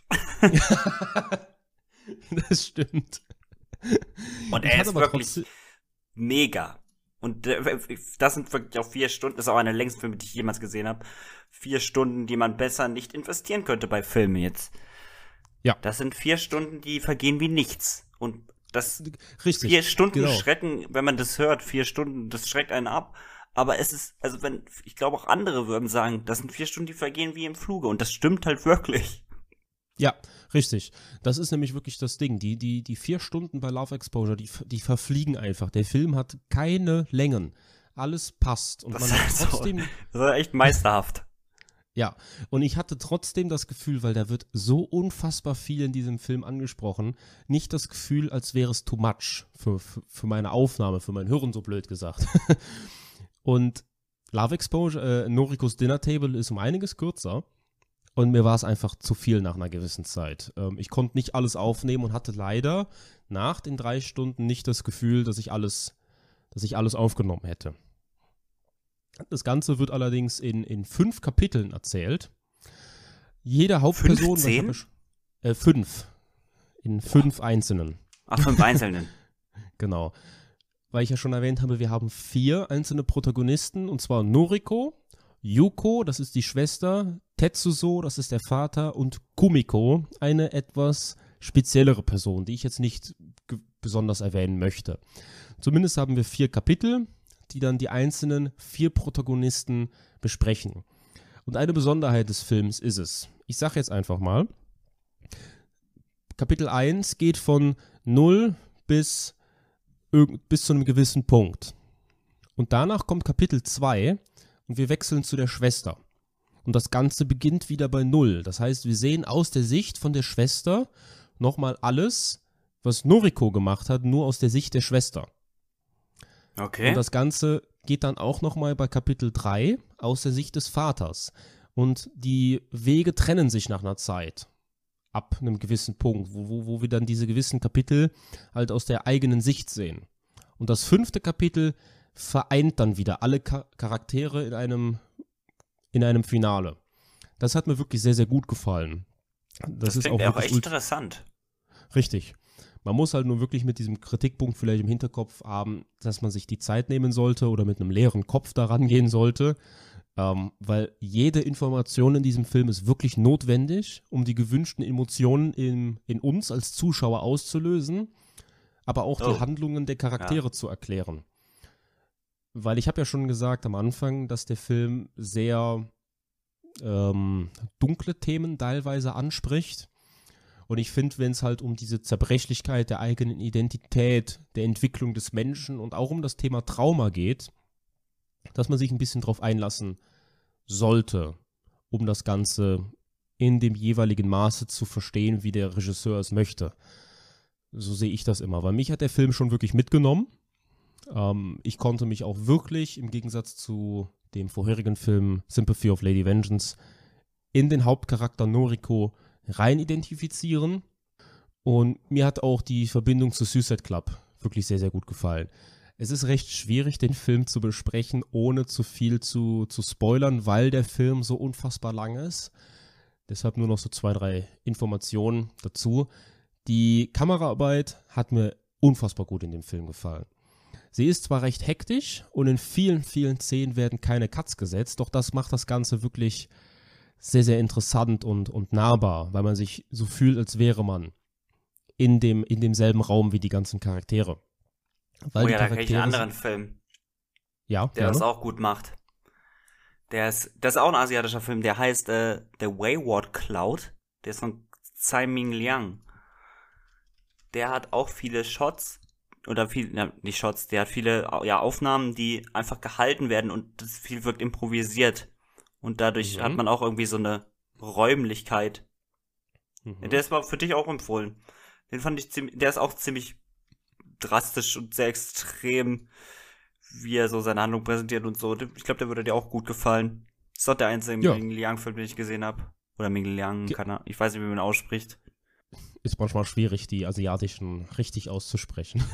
[SPEAKER 2] Das stimmt.
[SPEAKER 1] Und er ist wirklich mega. Und das sind wirklich auch vier Stunden, das ist auch einer der längsten Filme, die ich jemals gesehen habe. Vier Stunden, die man besser nicht investieren könnte bei Filmen jetzt.
[SPEAKER 2] Ja.
[SPEAKER 1] Das sind vier Stunden, die vergehen wie nichts. Und das
[SPEAKER 2] Richtig,
[SPEAKER 1] vier Stunden
[SPEAKER 2] genau.
[SPEAKER 1] schrecken, wenn man das hört, vier Stunden, das schreckt einen ab. Aber es ist, also wenn, ich glaube auch andere würden sagen, das sind vier Stunden, die vergehen wie im Fluge. Und das stimmt halt wirklich.
[SPEAKER 2] Ja, richtig. Das ist nämlich wirklich das Ding. Die, die, die vier Stunden bei Love Exposure, die, die verfliegen einfach. Der Film hat keine Längen. Alles passt. Und
[SPEAKER 1] das
[SPEAKER 2] man hat
[SPEAKER 1] ist
[SPEAKER 2] trotzdem.
[SPEAKER 1] So, das ist echt meisterhaft.
[SPEAKER 2] Ja, und ich hatte trotzdem das Gefühl, weil da wird so unfassbar viel in diesem Film angesprochen, nicht das Gefühl, als wäre es too much für, für, für meine Aufnahme, für mein Hören, so blöd gesagt. Und Love Exposure, äh, Noriko's Dinner Table ist um einiges kürzer. Und mir war es einfach zu viel nach einer gewissen Zeit. Ähm, ich konnte nicht alles aufnehmen und hatte leider nach den drei Stunden nicht das Gefühl, dass ich alles, dass ich alles aufgenommen hätte. Das Ganze wird allerdings in, in fünf Kapiteln erzählt. Jede Hauptperson...
[SPEAKER 1] Fünfzehn?
[SPEAKER 2] Äh, fünf. In fünf Boah. einzelnen.
[SPEAKER 1] Ach, fünf einzelnen.
[SPEAKER 2] Genau. Weil ich ja schon erwähnt habe, wir haben vier einzelne Protagonisten, und zwar Noriko, Yuko, das ist die Schwester, Tetsuzo, das ist der Vater, und Kumiko, eine etwas speziellere Person, die ich jetzt nicht ge- besonders erwähnen möchte. Zumindest haben wir vier Kapitel, die dann die einzelnen vier Protagonisten besprechen. Und eine Besonderheit des Films ist es, ich sage jetzt einfach mal, Kapitel eins geht von null bis, bis zu einem gewissen Punkt. Und danach kommt Kapitel zwei und wir wechseln zu der Schwester. Und das Ganze beginnt wieder bei null. Das heißt, wir sehen aus der Sicht von der Schwester nochmal alles, was Noriko gemacht hat, nur aus der Sicht der Schwester.
[SPEAKER 1] Okay.
[SPEAKER 2] Und das Ganze geht dann auch nochmal bei Kapitel drei aus der Sicht des Vaters. Und die Wege trennen sich nach einer Zeit. Ab einem gewissen Punkt, wo, wo, wo wir dann diese gewissen Kapitel halt aus der eigenen Sicht sehen. Und das fünfte Kapitel vereint dann wieder alle Ka- Charaktere in einem, in einem Finale. Das hat mir wirklich sehr, sehr gut gefallen.
[SPEAKER 1] Das,
[SPEAKER 2] Das, ist
[SPEAKER 1] klingt
[SPEAKER 2] auch
[SPEAKER 1] ja auch
[SPEAKER 2] wirklich
[SPEAKER 1] echt
[SPEAKER 2] ult-
[SPEAKER 1] interessant.
[SPEAKER 2] richtig. Man muss halt nur wirklich mit diesem Kritikpunkt vielleicht im Hinterkopf haben, dass man sich die Zeit nehmen sollte oder mit einem leeren Kopf daran gehen sollte. Ähm, weil jede Information in diesem Film ist wirklich notwendig, um die gewünschten Emotionen in, in uns als Zuschauer auszulösen, aber auch
[SPEAKER 1] Oh.
[SPEAKER 2] die Handlungen der Charaktere
[SPEAKER 1] Ja.
[SPEAKER 2] zu erklären. Weil ich habe ja schon gesagt am Anfang, dass der Film sehr ähm, dunkle Themen teilweise anspricht. Und ich finde, wenn es halt um diese Zerbrechlichkeit der eigenen Identität, der Entwicklung des Menschen und auch um das Thema Trauma geht, dass man sich ein bisschen drauf einlassen sollte, um das Ganze in dem jeweiligen Maße zu verstehen, wie der Regisseur es möchte. So sehe ich das immer, weil mich hat der Film schon wirklich mitgenommen. Ähm, ich konnte mich auch wirklich, im Gegensatz zu dem vorherigen Film Sympathy of Lady Vengeance, in den Hauptcharakter Noriko rein identifizieren. Und mir hat auch die Verbindung zu Suicide Club wirklich sehr, sehr gut gefallen. Es ist recht schwierig, den Film zu besprechen, ohne zu viel zu, zu spoilern, weil der Film so unfassbar lang ist. Deshalb nur noch so zwei, drei Informationen dazu. Die Kameraarbeit hat mir unfassbar gut in dem Film gefallen. Sie ist zwar recht hektisch und in vielen, vielen Szenen werden keine Cuts gesetzt, doch das macht das Ganze wirklich sehr, sehr interessant und, und nahbar, weil man sich so fühlt, als wäre man in, dem, in demselben Raum wie die ganzen Charaktere. Weil
[SPEAKER 1] Oh
[SPEAKER 2] die
[SPEAKER 1] ja, da kenne ich einen
[SPEAKER 2] Charaktere
[SPEAKER 1] anderen Film,
[SPEAKER 2] Ja,
[SPEAKER 1] der das auch gut macht. Der ist, das ist auch ein asiatischer Film, der heißt äh, The Wayward Cloud. Der ist von Tsai Ming Liang. Der hat auch viele Shots, oder viel, ja, nicht Shots, der hat viele ja, Aufnahmen, die einfach gehalten werden und das viel wirkt improvisiert. Und dadurch
[SPEAKER 2] Mhm.
[SPEAKER 1] hat man auch irgendwie so eine Räumlichkeit.
[SPEAKER 2] Mhm.
[SPEAKER 1] Der ist mal für dich auch empfohlen. Den fand ich ziemlich, der ist auch ziemlich drastisch und sehr extrem, wie er so seine Handlung präsentiert und so. Ich glaube, der würde dir auch gut gefallen. Ist doch der einzige
[SPEAKER 2] Ja.
[SPEAKER 1] Ming Liang-Film, den ich gesehen habe. Oder Ming Liang,
[SPEAKER 2] Ge-
[SPEAKER 1] kann er, ich weiß nicht, wie man ihn ausspricht.
[SPEAKER 2] Ist manchmal schwierig, die asiatischen richtig auszusprechen.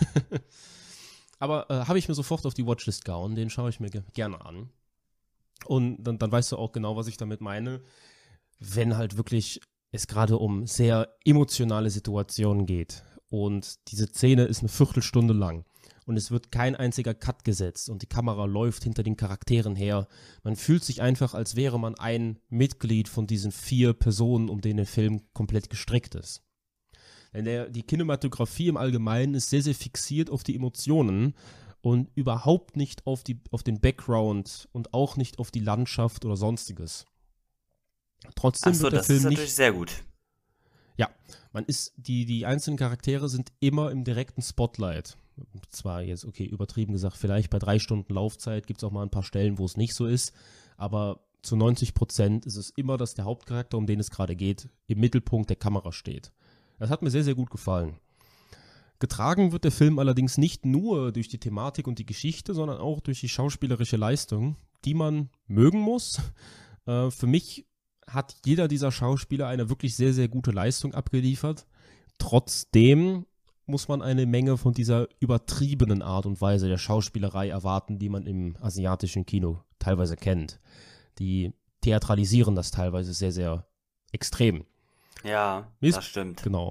[SPEAKER 2] Aber äh, habe ich mir sofort auf die Watchlist gehauen, den schaue ich mir ge- gerne an. Und dann, dann weißt du auch genau, was ich damit meine, wenn halt wirklich es gerade um sehr emotionale Situationen geht. Und diese Szene ist eine Viertelstunde lang. Und es wird kein einziger Cut gesetzt und die Kamera läuft hinter den Charakteren her. Man fühlt sich einfach, als wäre man ein Mitglied von diesen vier Personen, um denen der Film komplett gestrickt ist. Denn der, die Kinematografie im Allgemeinen ist sehr, sehr fixiert auf die Emotionen und überhaupt nicht auf, die, auf den Background und auch nicht auf die Landschaft oder sonstiges. Trotzdem
[SPEAKER 1] Achso,
[SPEAKER 2] wird der
[SPEAKER 1] das
[SPEAKER 2] Film
[SPEAKER 1] ist
[SPEAKER 2] nicht.
[SPEAKER 1] natürlich sehr gut.
[SPEAKER 2] Ja, man ist, die, die einzelnen Charaktere sind immer im direkten Spotlight. Zwar jetzt, okay, übertrieben gesagt, vielleicht bei drei Stunden Laufzeit gibt es auch mal ein paar Stellen, wo es nicht so ist, aber zu neunzig Prozent ist es immer, dass der Hauptcharakter, um den es gerade geht, im Mittelpunkt der Kamera steht. Das hat mir sehr, sehr gut gefallen. Getragen wird der Film allerdings nicht nur durch die Thematik und die Geschichte, sondern auch durch die schauspielerische Leistung, die man mögen muss. Äh, für mich hat jeder dieser Schauspieler eine wirklich sehr, sehr gute Leistung abgeliefert. Trotzdem muss man eine Menge von dieser übertriebenen Art und Weise der Schauspielerei erwarten, die man im asiatischen Kino teilweise kennt. Die theatralisieren das teilweise sehr, sehr extrem.
[SPEAKER 1] Ja,
[SPEAKER 2] Mir ist-
[SPEAKER 1] das stimmt.
[SPEAKER 2] Genau.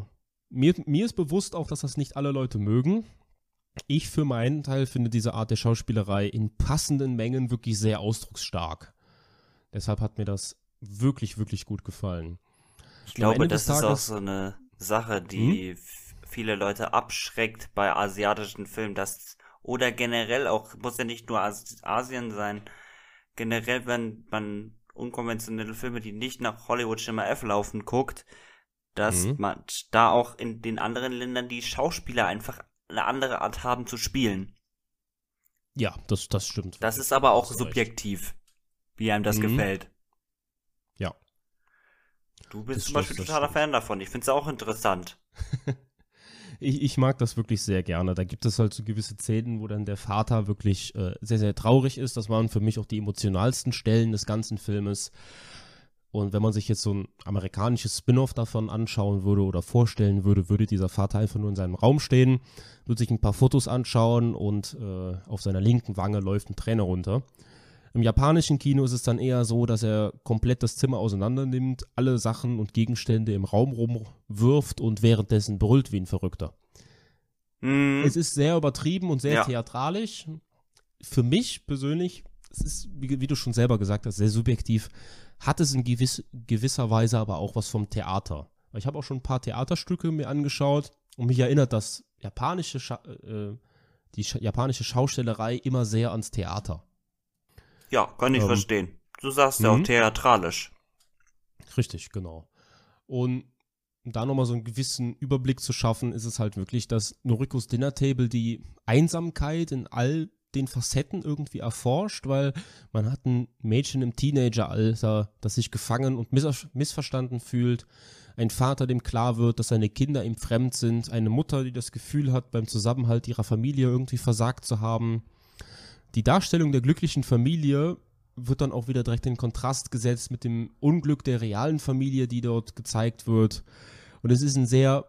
[SPEAKER 2] mir, mir ist bewusst auch, dass das nicht alle Leute mögen. Ich für meinen Teil finde diese Art der Schauspielerei in passenden Mengen wirklich sehr ausdrucksstark. Deshalb hat mir das wirklich, wirklich gut gefallen.
[SPEAKER 1] Ich glaube, das ist auch so eine Sache, die hm? viele Leute abschreckt bei asiatischen Filmen, dass, oder generell auch, muss ja nicht nur Asien sein, generell, wenn man unkonventionelle Filme, die nicht nach Hollywood Schema F laufen, guckt, dass mhm. man da auch in den anderen Ländern die Schauspieler einfach eine andere Art haben zu spielen.
[SPEAKER 2] Ja, das, das stimmt.
[SPEAKER 1] Das ist aber auch subjektiv, wie einem das mhm. gefällt.
[SPEAKER 2] Ja.
[SPEAKER 1] Du bist das zum Beispiel totaler Fan davon. Ich finde es auch interessant.
[SPEAKER 2] ich, ich mag das wirklich sehr gerne. Da gibt es halt so gewisse Szenen, wo dann der Vater wirklich äh, sehr, sehr traurig ist. Das waren für mich auch die emotionalsten Stellen des ganzen Filmes. Und wenn man sich jetzt so ein amerikanisches Spin-off davon anschauen würde oder vorstellen würde, würde dieser Vater einfach nur in seinem Raum stehen, würde sich ein paar Fotos anschauen und äh, auf seiner linken Wange läuft ein Träne runter. Im japanischen Kino ist es dann eher so, dass er komplett das Zimmer auseinander nimmt, alle Sachen und Gegenstände im Raum rumwirft und währenddessen brüllt wie ein Verrückter. Mm. Es ist sehr übertrieben und sehr ja. theatralisch. Für mich persönlich, es ist, wie, wie du schon selber gesagt hast, sehr subjektiv, hat es in gewiss, gewisser Weise aber auch was vom Theater. Ich habe auch schon ein paar Theaterstücke mir angeschaut und mich erinnert das japanische Scha- äh, die Scha- japanische Schaustellerei immer sehr ans Theater.
[SPEAKER 1] Ja, kann ich ähm, verstehen. Du sagst ja auch theatralisch.
[SPEAKER 2] Richtig, genau. Und da nochmal so einen gewissen Überblick zu schaffen, ist es halt wirklich, dass Norikos Dinner Table die Einsamkeit in all den Facetten irgendwie erforscht, weil man hat ein Mädchen im Teenageralter, das sich gefangen und miss- missverstanden fühlt, ein Vater, dem klar wird, dass seine Kinder ihm fremd sind, eine Mutter, die das Gefühl hat, beim Zusammenhalt ihrer Familie irgendwie versagt zu haben. Die Darstellung der glücklichen Familie wird dann auch wieder direkt in Kontrast gesetzt mit dem Unglück der realen Familie, die dort gezeigt wird. Und es ist ein sehr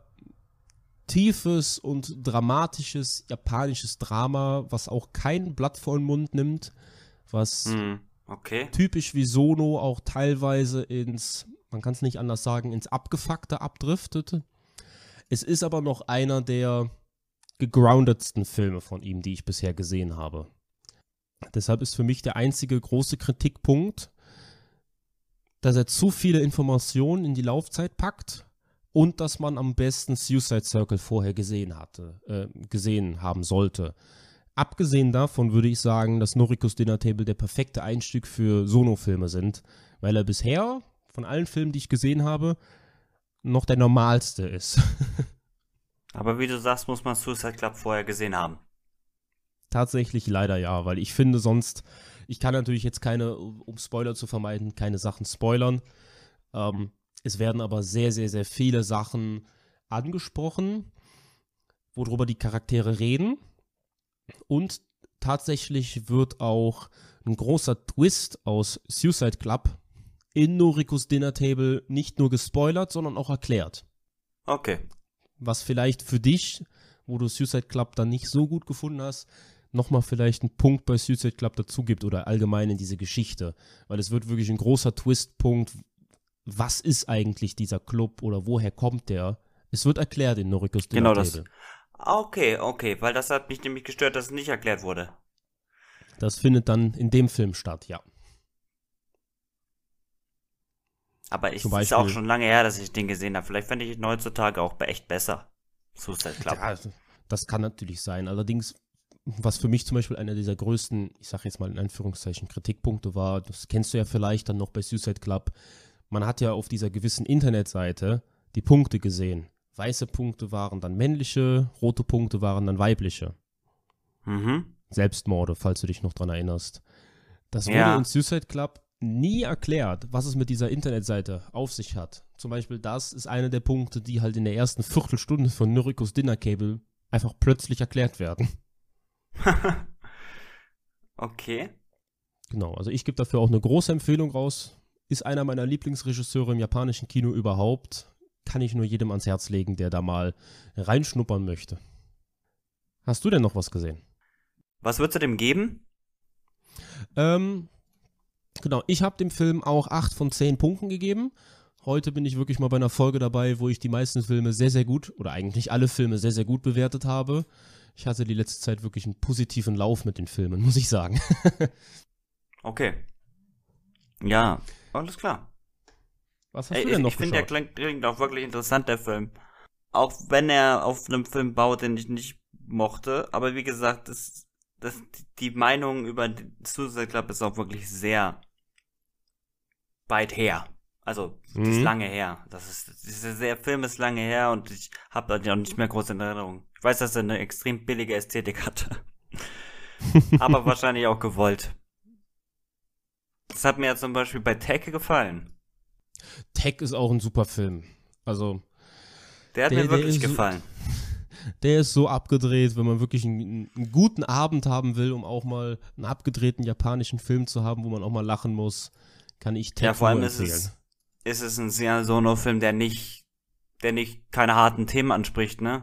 [SPEAKER 2] tiefes und dramatisches japanisches Drama, was auch kein Blatt vor den Mund nimmt, was
[SPEAKER 1] mm, okay.
[SPEAKER 2] typisch wie Sono auch teilweise ins, man kann es nicht anders sagen, ins Abgefuckte abdriftet. Es ist aber noch einer der gegroundetsten Filme von ihm, die ich bisher gesehen habe. Deshalb ist für mich der einzige große Kritikpunkt, dass er zu viele Informationen in die Laufzeit packt und dass man am besten Suicide Circle vorher gesehen hatte, äh, gesehen haben sollte. Abgesehen davon würde ich sagen, dass Norikos Dinner Table der perfekte Einstieg für Sono-Filme sind, weil er bisher von allen Filmen, die ich gesehen habe, noch der normalste ist.
[SPEAKER 1] Aber wie du sagst, muss man Suicide Club vorher gesehen haben.
[SPEAKER 2] Tatsächlich leider ja, weil ich finde sonst, ich kann natürlich jetzt keine, um Spoiler zu vermeiden, keine Sachen spoilern. Ähm, es werden aber sehr, sehr, sehr viele Sachen angesprochen, worüber die Charaktere reden. Und tatsächlich wird auch ein großer Twist aus Suicide Club in Norikos Dinner Table nicht nur gespoilert, sondern auch erklärt.
[SPEAKER 1] Okay.
[SPEAKER 2] Was vielleicht für dich, wo du Suicide Club dann nicht so gut gefunden hast, nochmal vielleicht einen Punkt bei Suicide Club dazu gibt oder allgemein in diese Geschichte. Weil es wird wirklich ein großer Twistpunkt. Was ist eigentlich dieser Club oder woher kommt der? Es wird erklärt in Norikos Dinner
[SPEAKER 1] Genau
[SPEAKER 2] Table.
[SPEAKER 1] Das. Okay, okay, weil das hat mich nämlich gestört, dass es nicht erklärt wurde.
[SPEAKER 2] Das findet dann in dem Film statt, ja.
[SPEAKER 1] Aber es ist auch schon lange her, dass ich den gesehen habe. Vielleicht fände ich ihn heutzutage auch echt besser. Suicide Club.
[SPEAKER 2] Ja, das kann natürlich sein. Allerdings, was für mich zum Beispiel einer dieser größten, ich sage jetzt mal in Anführungszeichen, Kritikpunkte war, das kennst du ja vielleicht dann noch bei Suicide Club, man hat ja auf dieser gewissen Internetseite die Punkte gesehen. Weiße Punkte waren dann männliche, rote Punkte waren dann weibliche.
[SPEAKER 1] Mhm.
[SPEAKER 2] Selbstmorde, falls du dich noch dran erinnerst. Das wurde
[SPEAKER 1] Ja.
[SPEAKER 2] in Suicide Club nie erklärt, was es mit dieser Internetseite auf sich hat. Zum Beispiel das ist einer der Punkte, die halt in der ersten Viertelstunde von Norikos Dinner Table einfach plötzlich erklärt werden.
[SPEAKER 1] Okay.
[SPEAKER 2] Genau, also ich gebe dafür auch eine große Empfehlung raus. Ist einer meiner Lieblingsregisseure im japanischen Kino überhaupt. Kann ich nur jedem ans Herz legen, der da mal reinschnuppern möchte. Hast du denn noch was gesehen?
[SPEAKER 1] Was würdest du dem geben?
[SPEAKER 2] Ähm, genau, ich habe dem Film auch acht von zehn Punkten gegeben. Heute bin ich wirklich mal bei einer Folge dabei, wo ich die meisten Filme sehr, sehr gut, oder eigentlich alle Filme sehr, sehr gut bewertet habe. Ich hatte die letzte Zeit wirklich einen positiven Lauf mit den Filmen, muss ich sagen.
[SPEAKER 1] Okay. Ja, alles klar.
[SPEAKER 2] Was hast
[SPEAKER 1] Ey,
[SPEAKER 2] du denn
[SPEAKER 1] ich
[SPEAKER 2] noch
[SPEAKER 1] ich finde, der
[SPEAKER 2] geschaut?
[SPEAKER 1] klingt, klingt auch wirklich interessant, der Film. Auch wenn er auf einem Film baut, den ich nicht mochte. Aber wie gesagt, das, das, die Meinung über den Suicide Club ist auch wirklich sehr weit her. Also, die ist
[SPEAKER 2] Mhm.
[SPEAKER 1] lange her. Das ist, dieser der Film ist lange her und ich habe da auch nicht mehr große Erinnerung. Ich weiß, dass er eine extrem billige Ästhetik hatte. Aber wahrscheinlich auch gewollt. Das hat mir ja zum Beispiel bei Taeke gefallen.
[SPEAKER 2] Tech ist auch ein super Film. Also,
[SPEAKER 1] Der hat
[SPEAKER 2] der,
[SPEAKER 1] mir
[SPEAKER 2] der
[SPEAKER 1] wirklich
[SPEAKER 2] ist so,
[SPEAKER 1] gefallen.
[SPEAKER 2] der ist so abgedreht, wenn man wirklich einen, einen guten Abend haben will, um auch mal einen abgedrehten japanischen Film zu haben, wo man auch mal lachen muss, kann ich
[SPEAKER 1] Ja,
[SPEAKER 2] Tech
[SPEAKER 1] vor allem
[SPEAKER 2] nur
[SPEAKER 1] ist
[SPEAKER 2] empfehlen.
[SPEAKER 1] es, ist es ein sehr Sono-Film, der nicht, der nicht keine harten Themen anspricht, ne?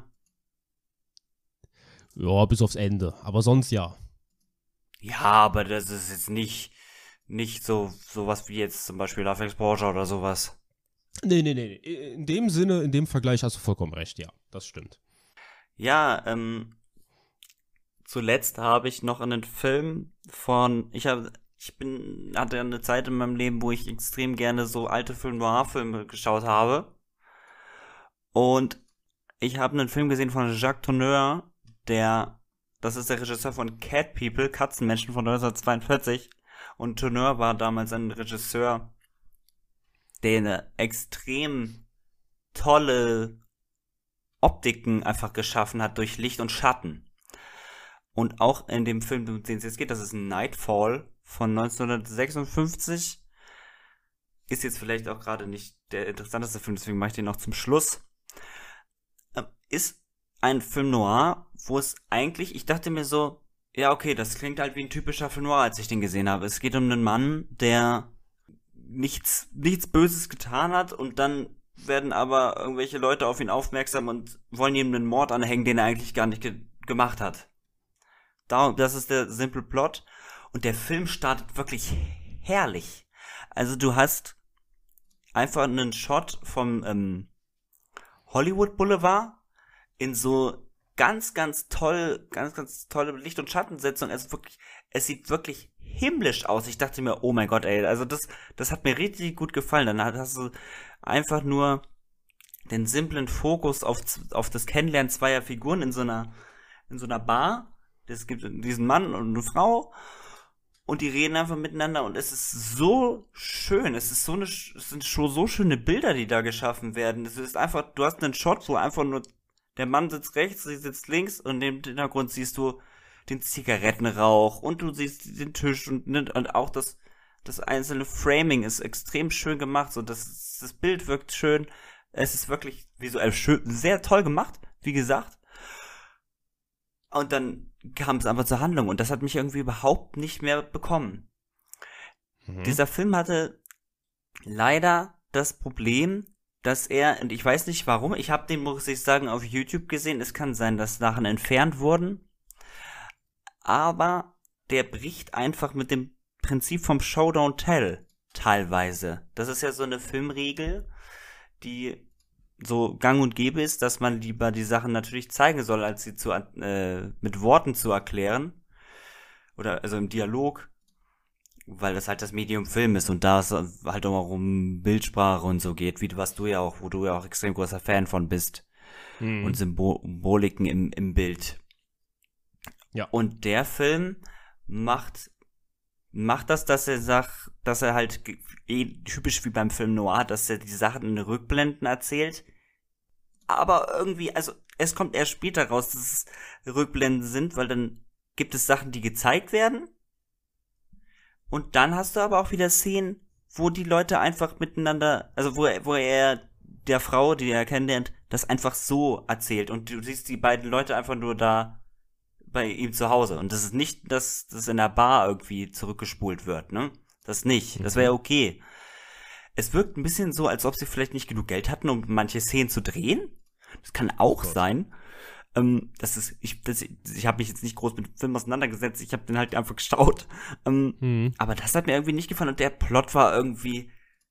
[SPEAKER 2] Ja, bis aufs Ende. Aber sonst ja.
[SPEAKER 1] Ja, aber das ist jetzt nicht, nicht so, sowas wie jetzt zum Beispiel Love Exposure oder sowas.
[SPEAKER 2] Nee, nee, nee. nee. In dem Sinne, in dem Vergleich hast du vollkommen recht, ja. Das stimmt.
[SPEAKER 1] Ja, ähm, zuletzt habe ich noch einen Film von, ich habe, ich bin, hatte eine Zeit in meinem Leben, wo ich extrem gerne so alte Film Noir-Filme geschaut habe. Und ich habe einen Film gesehen von Jacques Tourneur, der, das ist der Regisseur von Cat People, Katzenmenschen von neunzehnhundertzweiundvierzig. Und Tourneur war damals ein Regisseur, der eine extrem tolle Optiken einfach geschaffen hat durch Licht und Schatten. Und auch in dem Film, um den es jetzt geht, das ist Nightfall von neunzehnhundertsechsundfünfzig. Ist jetzt vielleicht auch gerade nicht der interessanteste Film, deswegen mache ich den noch zum Schluss. Ist ein Film noir, wo es eigentlich, ich dachte mir so, ja okay, das klingt halt wie ein typischer Film noir, als ich den gesehen habe. Es geht um einen Mann, der nichts, nichts Böses getan hat und dann werden aber irgendwelche Leute auf ihn aufmerksam und wollen ihm einen Mord anhängen, den er eigentlich gar nicht ge- gemacht hat. Darum, das ist der simple Plot. Und der Film startet wirklich herrlich. Also du hast einfach einen Shot vom ähm, Hollywood Boulevard in so ganz, ganz toll, ganz, ganz tolle Licht- und Schattensetzung. Also wirklich, es sieht wirklich himmlisch aus. Ich dachte mir, oh mein Gott, ey, also das, das hat mir richtig gut gefallen. Dann hast du einfach nur den simplen Fokus auf, auf das Kennenlernen zweier Figuren in so einer, in so einer Bar. Es gibt diesen Mann und eine Frau und die reden einfach miteinander und es ist so schön. Es ist so eine, es sind schon so schöne Bilder, die da geschaffen werden. Es ist einfach, du hast einen Shot, wo einfach nur der Mann sitzt rechts, sie sitzt links und im Hintergrund siehst du den Zigarettenrauch und du siehst den Tisch und, und auch das, das einzelne Framing ist extrem schön gemacht. So, das, das Bild wirkt schön. Es ist wirklich visuell schön, sehr toll gemacht, wie gesagt. Und dann kam es einfach zur Handlung und das hat mich irgendwie überhaupt nicht mehr bekommen.
[SPEAKER 2] Mhm.
[SPEAKER 1] Dieser Film hatte leider das Problem, dass er, und ich weiß nicht warum, ich habe den, muss ich sagen, auf YouTube gesehen, es kann sein, dass Sachen entfernt wurden, aber der bricht einfach mit dem Prinzip vom Show Don't Tell teilweise. Das ist ja so eine Filmregel, die so gang und gäbe ist, dass man lieber die Sachen natürlich zeigen soll, als sie zu, äh, mit Worten zu erklären. Oder also im Dialog. Weil das halt das Medium Film ist und da es halt auch um Bildsprache und so geht, wie was du ja auch, wo du ja auch extrem großer Fan von bist.
[SPEAKER 2] Mhm.
[SPEAKER 1] Und Symbol- Symboliken im, im Bild.
[SPEAKER 2] Ja.
[SPEAKER 1] Und der Film macht macht das, dass er sagt, dass er halt eh typisch wie beim Film Noir, dass er die Sachen in Rückblenden erzählt. Aber irgendwie, also es kommt erst später raus, dass es Rückblenden sind, weil dann gibt es Sachen, die gezeigt werden. Und dann hast du aber auch wieder Szenen, wo die Leute einfach miteinander, also wo er, wo er der Frau, die er kennenlernt, das einfach so erzählt. Und du siehst die beiden Leute einfach nur da bei ihm zu Hause. Und das ist nicht, dass das in der Bar irgendwie zurückgespult wird, ne? Das nicht. Das wäre okay. Es wirkt ein bisschen so, als ob sie vielleicht nicht genug Geld hatten, um manche Szenen zu drehen. Das kann auch
[SPEAKER 2] Gott.
[SPEAKER 1] sein. Ähm, das ist, ich, das, ich habe mich jetzt nicht groß mit dem Film auseinandergesetzt. Ich habe den halt einfach geschaut. Ähm,
[SPEAKER 2] Mhm.
[SPEAKER 1] Aber das hat mir irgendwie nicht gefallen. Und der Plot war irgendwie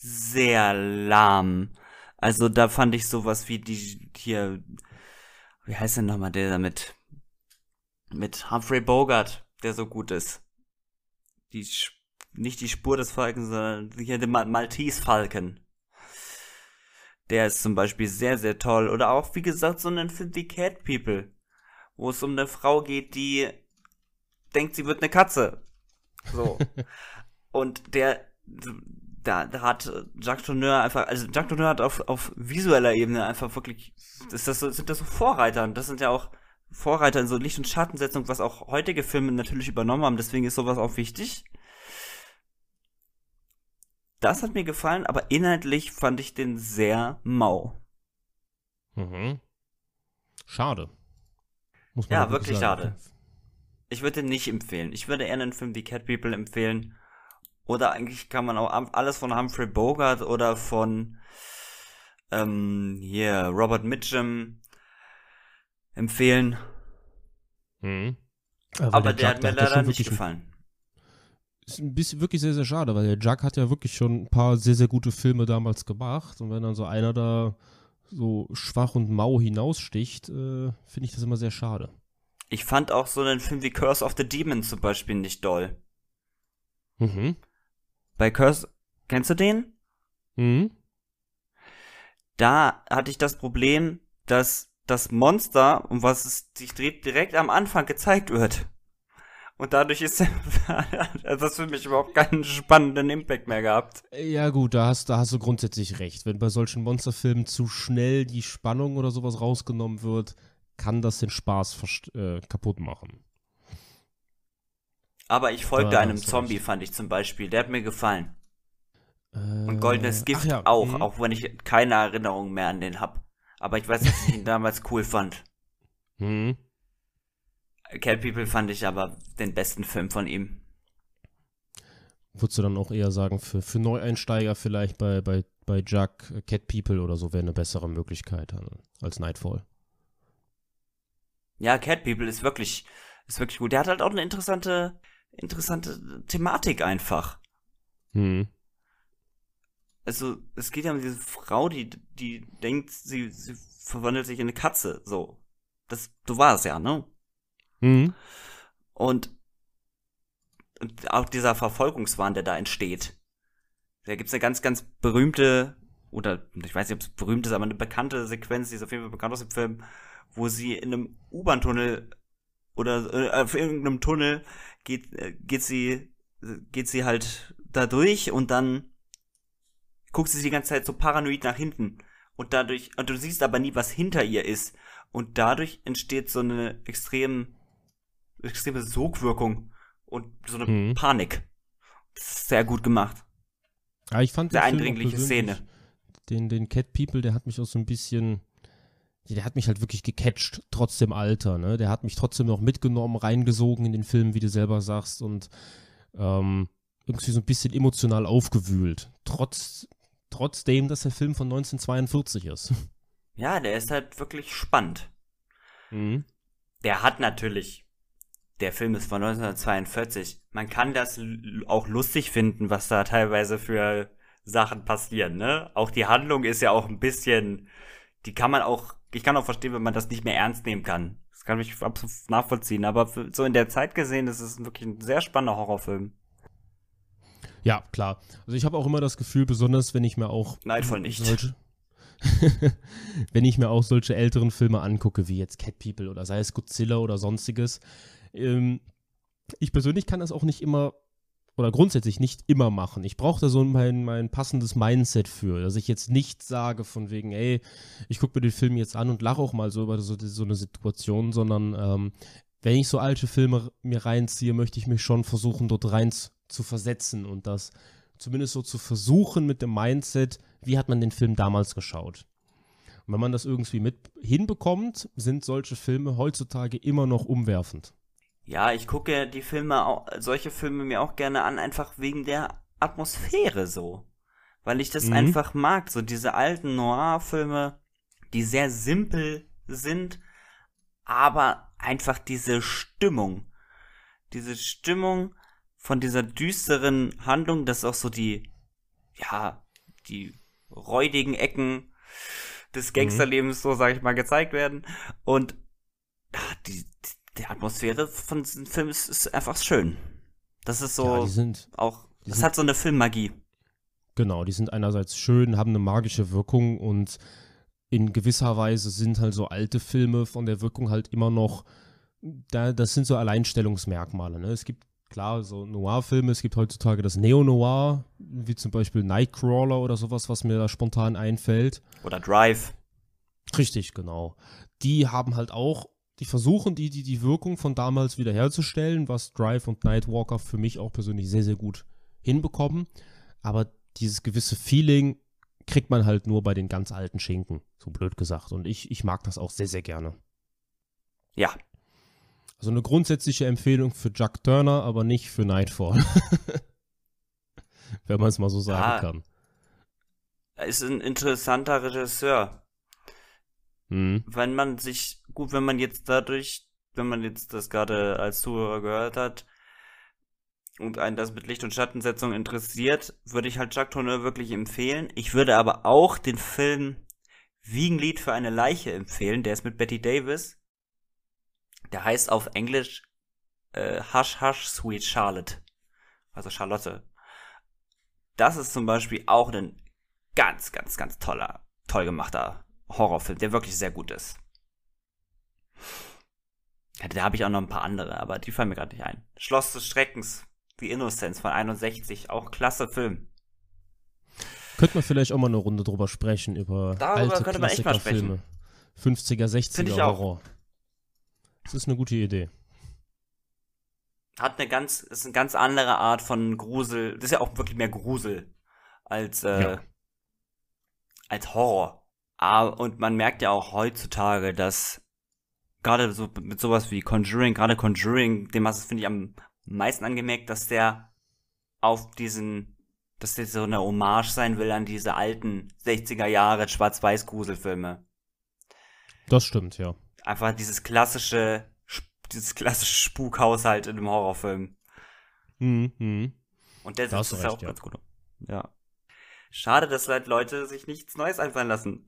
[SPEAKER 1] sehr lahm. Also da fand ich sowas wie die hier, wie heißt denn nochmal der da mit, mit Humphrey Bogart, der so gut ist. Die, nicht die Spur des Falken, sondern hier der Mal Maltese-Falken. Der ist zum Beispiel sehr, sehr toll. Oder auch, wie gesagt, so ein Film wie Cat People, wo es um eine Frau geht, die denkt, sie wird eine Katze. So. Und der, da, da hat Jacques Tourneur einfach, also Jacques Tourneur hat auf, auf visueller Ebene einfach wirklich, ist das so, sind das so Vorreiter. Und das sind ja auch Vorreiter in so Licht- und Schattensetzung, was auch heutige Filme natürlich übernommen haben. Deswegen ist sowas auch wichtig. Das hat mir gefallen, aber inhaltlich fand ich den sehr mau.
[SPEAKER 2] Mhm. Schade. Muss man
[SPEAKER 1] Ja,
[SPEAKER 2] ja
[SPEAKER 1] wirklich
[SPEAKER 2] sagen.
[SPEAKER 1] schade. Ich würde den nicht empfehlen. Ich würde eher einen Film wie Cat People empfehlen. Oder eigentlich kann man auch alles von Humphrey Bogart oder von ähm, hier Robert Mitchum empfehlen.
[SPEAKER 2] Mhm.
[SPEAKER 1] Aber, aber der, der hat mir leider nicht gefallen.
[SPEAKER 2] Ist ein bisschen wirklich sehr, sehr schade, weil der Jack hat ja wirklich schon ein paar sehr, sehr gute Filme damals gemacht. Und wenn dann so einer da so schwach und mau hinaussticht, äh, finde ich das immer sehr schade.
[SPEAKER 1] Ich fand auch so einen Film wie Curse of the Demon zum Beispiel nicht doll.
[SPEAKER 2] Mhm.
[SPEAKER 1] Bei Curse, kennst du den?
[SPEAKER 2] Mhm.
[SPEAKER 1] Da hatte ich das Problem, dass das Monster, um was es sich dreht, direkt am Anfang gezeigt wird. Und dadurch ist das für mich überhaupt keinen spannenden Impact mehr gehabt.
[SPEAKER 2] Ja gut, da hast, da hast du grundsätzlich recht. Wenn bei solchen Monsterfilmen zu schnell die Spannung oder sowas rausgenommen wird, kann das den Spaß äh, kaputt machen.
[SPEAKER 1] Aber ich folgte einem Zombie, recht. Fand ich zum Beispiel. Der hat mir gefallen. Äh, Und Goldenes Gift ja. auch, mhm. auch wenn ich keine Erinnerung mehr an den hab. Aber ich weiß, dass ich ihn damals cool fand.
[SPEAKER 2] Mhm.
[SPEAKER 1] Cat People fand ich aber den besten Film von ihm.
[SPEAKER 2] Würdest du dann auch eher sagen, für, für Neueinsteiger vielleicht bei, bei, bei Jack, Cat People oder so wäre eine bessere Möglichkeit als Nightfall?
[SPEAKER 1] Ja, Cat People ist wirklich, ist wirklich gut. Der hat halt auch eine interessante, interessante Thematik einfach.
[SPEAKER 2] Hm.
[SPEAKER 1] Also, es geht ja um diese Frau, die, die denkt, sie, sie verwandelt sich in eine Katze, so. Das, so war es ja, ne?
[SPEAKER 2] Mhm.
[SPEAKER 1] Und, und auch dieser Verfolgungswahn, der da entsteht. Da gibt's eine ganz, ganz berühmte, oder ich weiß nicht, ob es berühmt ist, aber eine bekannte Sequenz, die ist auf jeden Fall bekannt aus dem Film, wo sie in einem U-Bahn-Tunnel oder äh, auf irgendeinem Tunnel geht, äh, geht sie, geht sie halt da durch und dann guckt sie die ganze Zeit so paranoid nach hinten. Und dadurch, und du siehst aber nie, was hinter ihr ist. Und dadurch entsteht so eine extrem extreme Sogwirkung und so eine mhm. Panik. Das ist sehr gut gemacht.
[SPEAKER 2] Ja, ich fand
[SPEAKER 1] sehr eindringliche Szene.
[SPEAKER 2] Den, den Cat People, der hat mich auch so ein bisschen, der hat mich halt wirklich gecatcht, trotz dem Alter, ne? Der hat mich trotzdem noch mitgenommen, reingesogen in den Film, wie du selber sagst, und ähm, irgendwie so ein bisschen emotional aufgewühlt. Trotz, trotzdem, dass der Film von neunzehnhundertzweiundvierzig ist.
[SPEAKER 1] Ja, der ist halt wirklich spannend.
[SPEAKER 2] Mhm.
[SPEAKER 1] Der hat natürlich Der Film ist von neunzehnhundertzweiundvierzig. Man kann das l- auch lustig finden, was da teilweise für Sachen passieren, ne? Auch die Handlung ist ja auch ein bisschen, die kann man auch, ich kann auch verstehen, wenn man das nicht mehr ernst nehmen kann. Das kann ich absolut nachvollziehen, aber für, so in der Zeit gesehen, ist es wirklich ein sehr spannender Horrorfilm.
[SPEAKER 2] Ja, klar. Also ich habe auch immer das Gefühl, besonders wenn ich mir auch
[SPEAKER 1] Nightfall nicht.
[SPEAKER 2] Solche wenn ich mir auch solche älteren Filme angucke, wie jetzt Cat People oder sei es Godzilla oder sonstiges, ähm, ich persönlich kann das auch nicht immer oder grundsätzlich nicht immer machen. Ich brauche da so mein, mein passendes Mindset für, dass ich jetzt nicht sage von wegen, ey, ich gucke mir den Film jetzt an und lache auch mal so über so, so eine Situation, sondern ähm, wenn ich so alte Filme mir reinziehe, möchte ich mich schon versuchen, dort rein zu versetzen und das zumindest so zu versuchen mit dem Mindset, wie hat man den Film damals geschaut. Und wenn man das irgendwie mit hinbekommt, sind solche Filme heutzutage immer noch umwerfend.
[SPEAKER 1] Ja, ich gucke die Filme, auch, solche Filme mir auch gerne an, einfach wegen der Atmosphäre so. Weil ich das mhm. einfach mag, so diese alten Noir-Filme, die sehr simpel sind, aber einfach diese Stimmung, diese Stimmung von dieser düsteren Handlung, dass auch so die, ja, die räudigen Ecken des Gangsterlebens, so sage ich mal, gezeigt werden. Und ach, die, die, die Atmosphäre von diesem Film ist, ist einfach schön. Das ist so
[SPEAKER 2] Ja, die sind,
[SPEAKER 1] auch,
[SPEAKER 2] die
[SPEAKER 1] das
[SPEAKER 2] sind,
[SPEAKER 1] hat so eine Filmmagie.
[SPEAKER 2] Genau, die sind einerseits schön, haben eine magische Wirkung und in gewisser Weise sind halt so alte Filme von der Wirkung halt immer noch, da, das sind so Alleinstellungsmerkmale. Ne? Es gibt klar so Noir-Filme, es gibt heutzutage das Neo-Noir, wie zum Beispiel Nightcrawler oder sowas, was mir da spontan einfällt.
[SPEAKER 1] Oder Drive.
[SPEAKER 2] Richtig, genau. Die haben halt auch, die versuchen die, die, die Wirkung von damals wiederherzustellen, was Drive und Nightwalker für mich auch persönlich sehr, sehr gut hinbekommen. Aber dieses gewisse Feeling kriegt man halt nur bei den ganz alten Schinken, so blöd gesagt. Und ich, ich mag das auch sehr, sehr gerne.
[SPEAKER 1] Ja.
[SPEAKER 2] Also eine grundsätzliche Empfehlung für Jack Turner, aber nicht für Nightfall. Wenn man es mal so sagen
[SPEAKER 1] Ja,
[SPEAKER 2] kann.
[SPEAKER 1] er ist ein interessanter Regisseur.
[SPEAKER 2] Mhm.
[SPEAKER 1] Wenn man sich, gut, wenn man jetzt dadurch, wenn man jetzt das gerade als Zuhörer gehört hat und einen das mit Licht- und Schattensetzung interessiert, würde ich halt Jacques Tourneur wirklich empfehlen. Ich würde aber auch den Film Wiegenlied für eine Leiche empfehlen. Der ist mit Bette Davis. Der heißt auf Englisch äh, Hush Hush Sweet Charlotte. Also Charlotte. Das ist zum Beispiel auch ein ganz, ganz, ganz toller, toll gemachter Horrorfilm, der wirklich sehr gut ist. Ja, da habe ich auch noch ein paar andere, aber die fallen mir gerade nicht ein. Schloss des Schreckens, The Innocents von einundsechzig, auch klasse Film.
[SPEAKER 2] Könnte man vielleicht auch mal eine Runde drüber sprechen, über
[SPEAKER 1] Darüber
[SPEAKER 2] alte
[SPEAKER 1] könnte man echt mal
[SPEAKER 2] Klassikerfilme. fünfziger,
[SPEAKER 1] Finde ich
[SPEAKER 2] sechziger
[SPEAKER 1] auch.
[SPEAKER 2] Horror. Das ist eine gute Idee.
[SPEAKER 1] Hat eine ganz, ist eine ganz andere Art von Grusel. Das ist ja auch wirklich mehr Grusel als, äh,
[SPEAKER 2] Ja.
[SPEAKER 1] als Horror. Ah, und man merkt ja auch heutzutage, dass gerade so mit sowas wie Conjuring, gerade Conjuring, dem hast du, finde ich, am meisten angemerkt, dass der auf diesen, dass der so eine Hommage sein will an diese alten sechziger Jahre Schwarz-Weiß-Gruselfilme.
[SPEAKER 2] Das stimmt, ja.
[SPEAKER 1] Einfach dieses klassische, dieses klassische Spukhaus halt in einem Horrorfilm.
[SPEAKER 2] Mhm. Mhm.
[SPEAKER 1] Und der
[SPEAKER 2] Da hast
[SPEAKER 1] setzt
[SPEAKER 2] du
[SPEAKER 1] es ja
[SPEAKER 2] recht,
[SPEAKER 1] auch
[SPEAKER 2] ja.
[SPEAKER 1] ganz gut um. Ja. Schade, dass halt Leute sich nichts Neues einfallen lassen.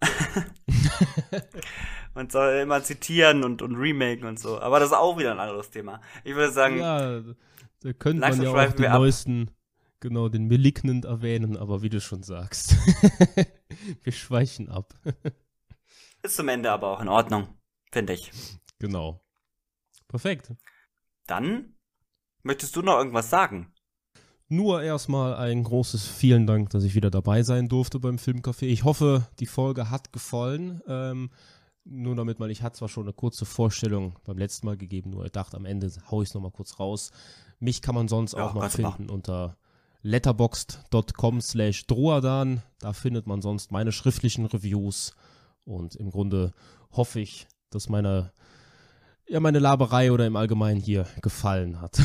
[SPEAKER 1] Man soll immer zitieren und, und remaken und so. Aber das ist auch wieder ein anderes Thema. Ich würde sagen,
[SPEAKER 2] Ja, da könnte man
[SPEAKER 1] langsam
[SPEAKER 2] ja auch
[SPEAKER 1] schweifen
[SPEAKER 2] den
[SPEAKER 1] wir ab.
[SPEAKER 2] neuesten, genau, den Malignant erwähnen, aber wie du schon sagst. Wir schweichen ab.
[SPEAKER 1] Ist zum Ende aber auch in Ordnung, finde ich.
[SPEAKER 2] Genau. Perfekt.
[SPEAKER 1] Dann möchtest du noch irgendwas sagen?
[SPEAKER 2] Nur erstmal ein großes Vielen Dank, dass ich wieder dabei sein durfte beim Filmcafé. Ich hoffe, die Folge hat gefallen. Ähm, nur damit mal, ich hatte zwar schon eine kurze Vorstellung beim letzten Mal gegeben, nur ich dachte, am Ende haue ich es nochmal kurz raus. Mich kann man sonst
[SPEAKER 1] Ja,
[SPEAKER 2] auch noch
[SPEAKER 1] kannst du
[SPEAKER 2] finden unter letterboxd.com slash droadan. Da findet man sonst meine schriftlichen Reviews. Und im Grunde hoffe ich, dass meine, ja, meine Laberei oder im Allgemeinen hier gefallen hat.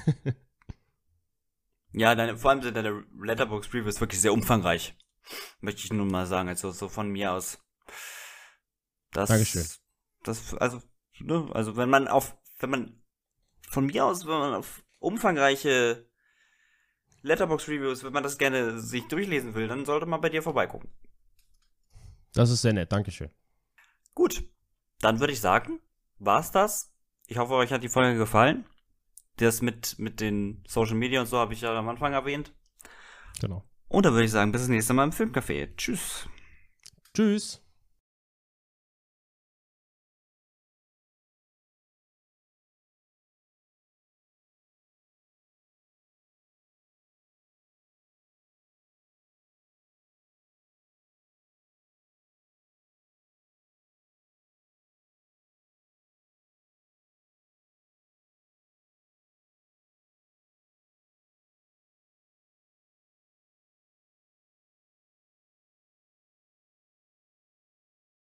[SPEAKER 1] Ja, deine, vor allem sind deine Letterboxd-Reviews wirklich sehr umfangreich. Möchte ich nun mal sagen, also so von mir aus. Das,
[SPEAKER 2] Dankeschön.
[SPEAKER 1] Das, also, ne, also wenn man auf, wenn man, von mir aus, wenn man auf umfangreiche Letterboxd-Reviews, wenn man das gerne sich durchlesen will, dann sollte man bei dir vorbeigucken.
[SPEAKER 2] Das ist sehr nett, Dankeschön.
[SPEAKER 1] Gut, dann würde ich sagen, war's das. Ich hoffe, euch hat die Folge gefallen. Das mit, mit den Social Media und so habe ich ja am Anfang erwähnt.
[SPEAKER 2] Genau.
[SPEAKER 1] Und dann würde ich sagen, bis das nächste Mal im Filmcafé. Tschüss.
[SPEAKER 2] Tschüss.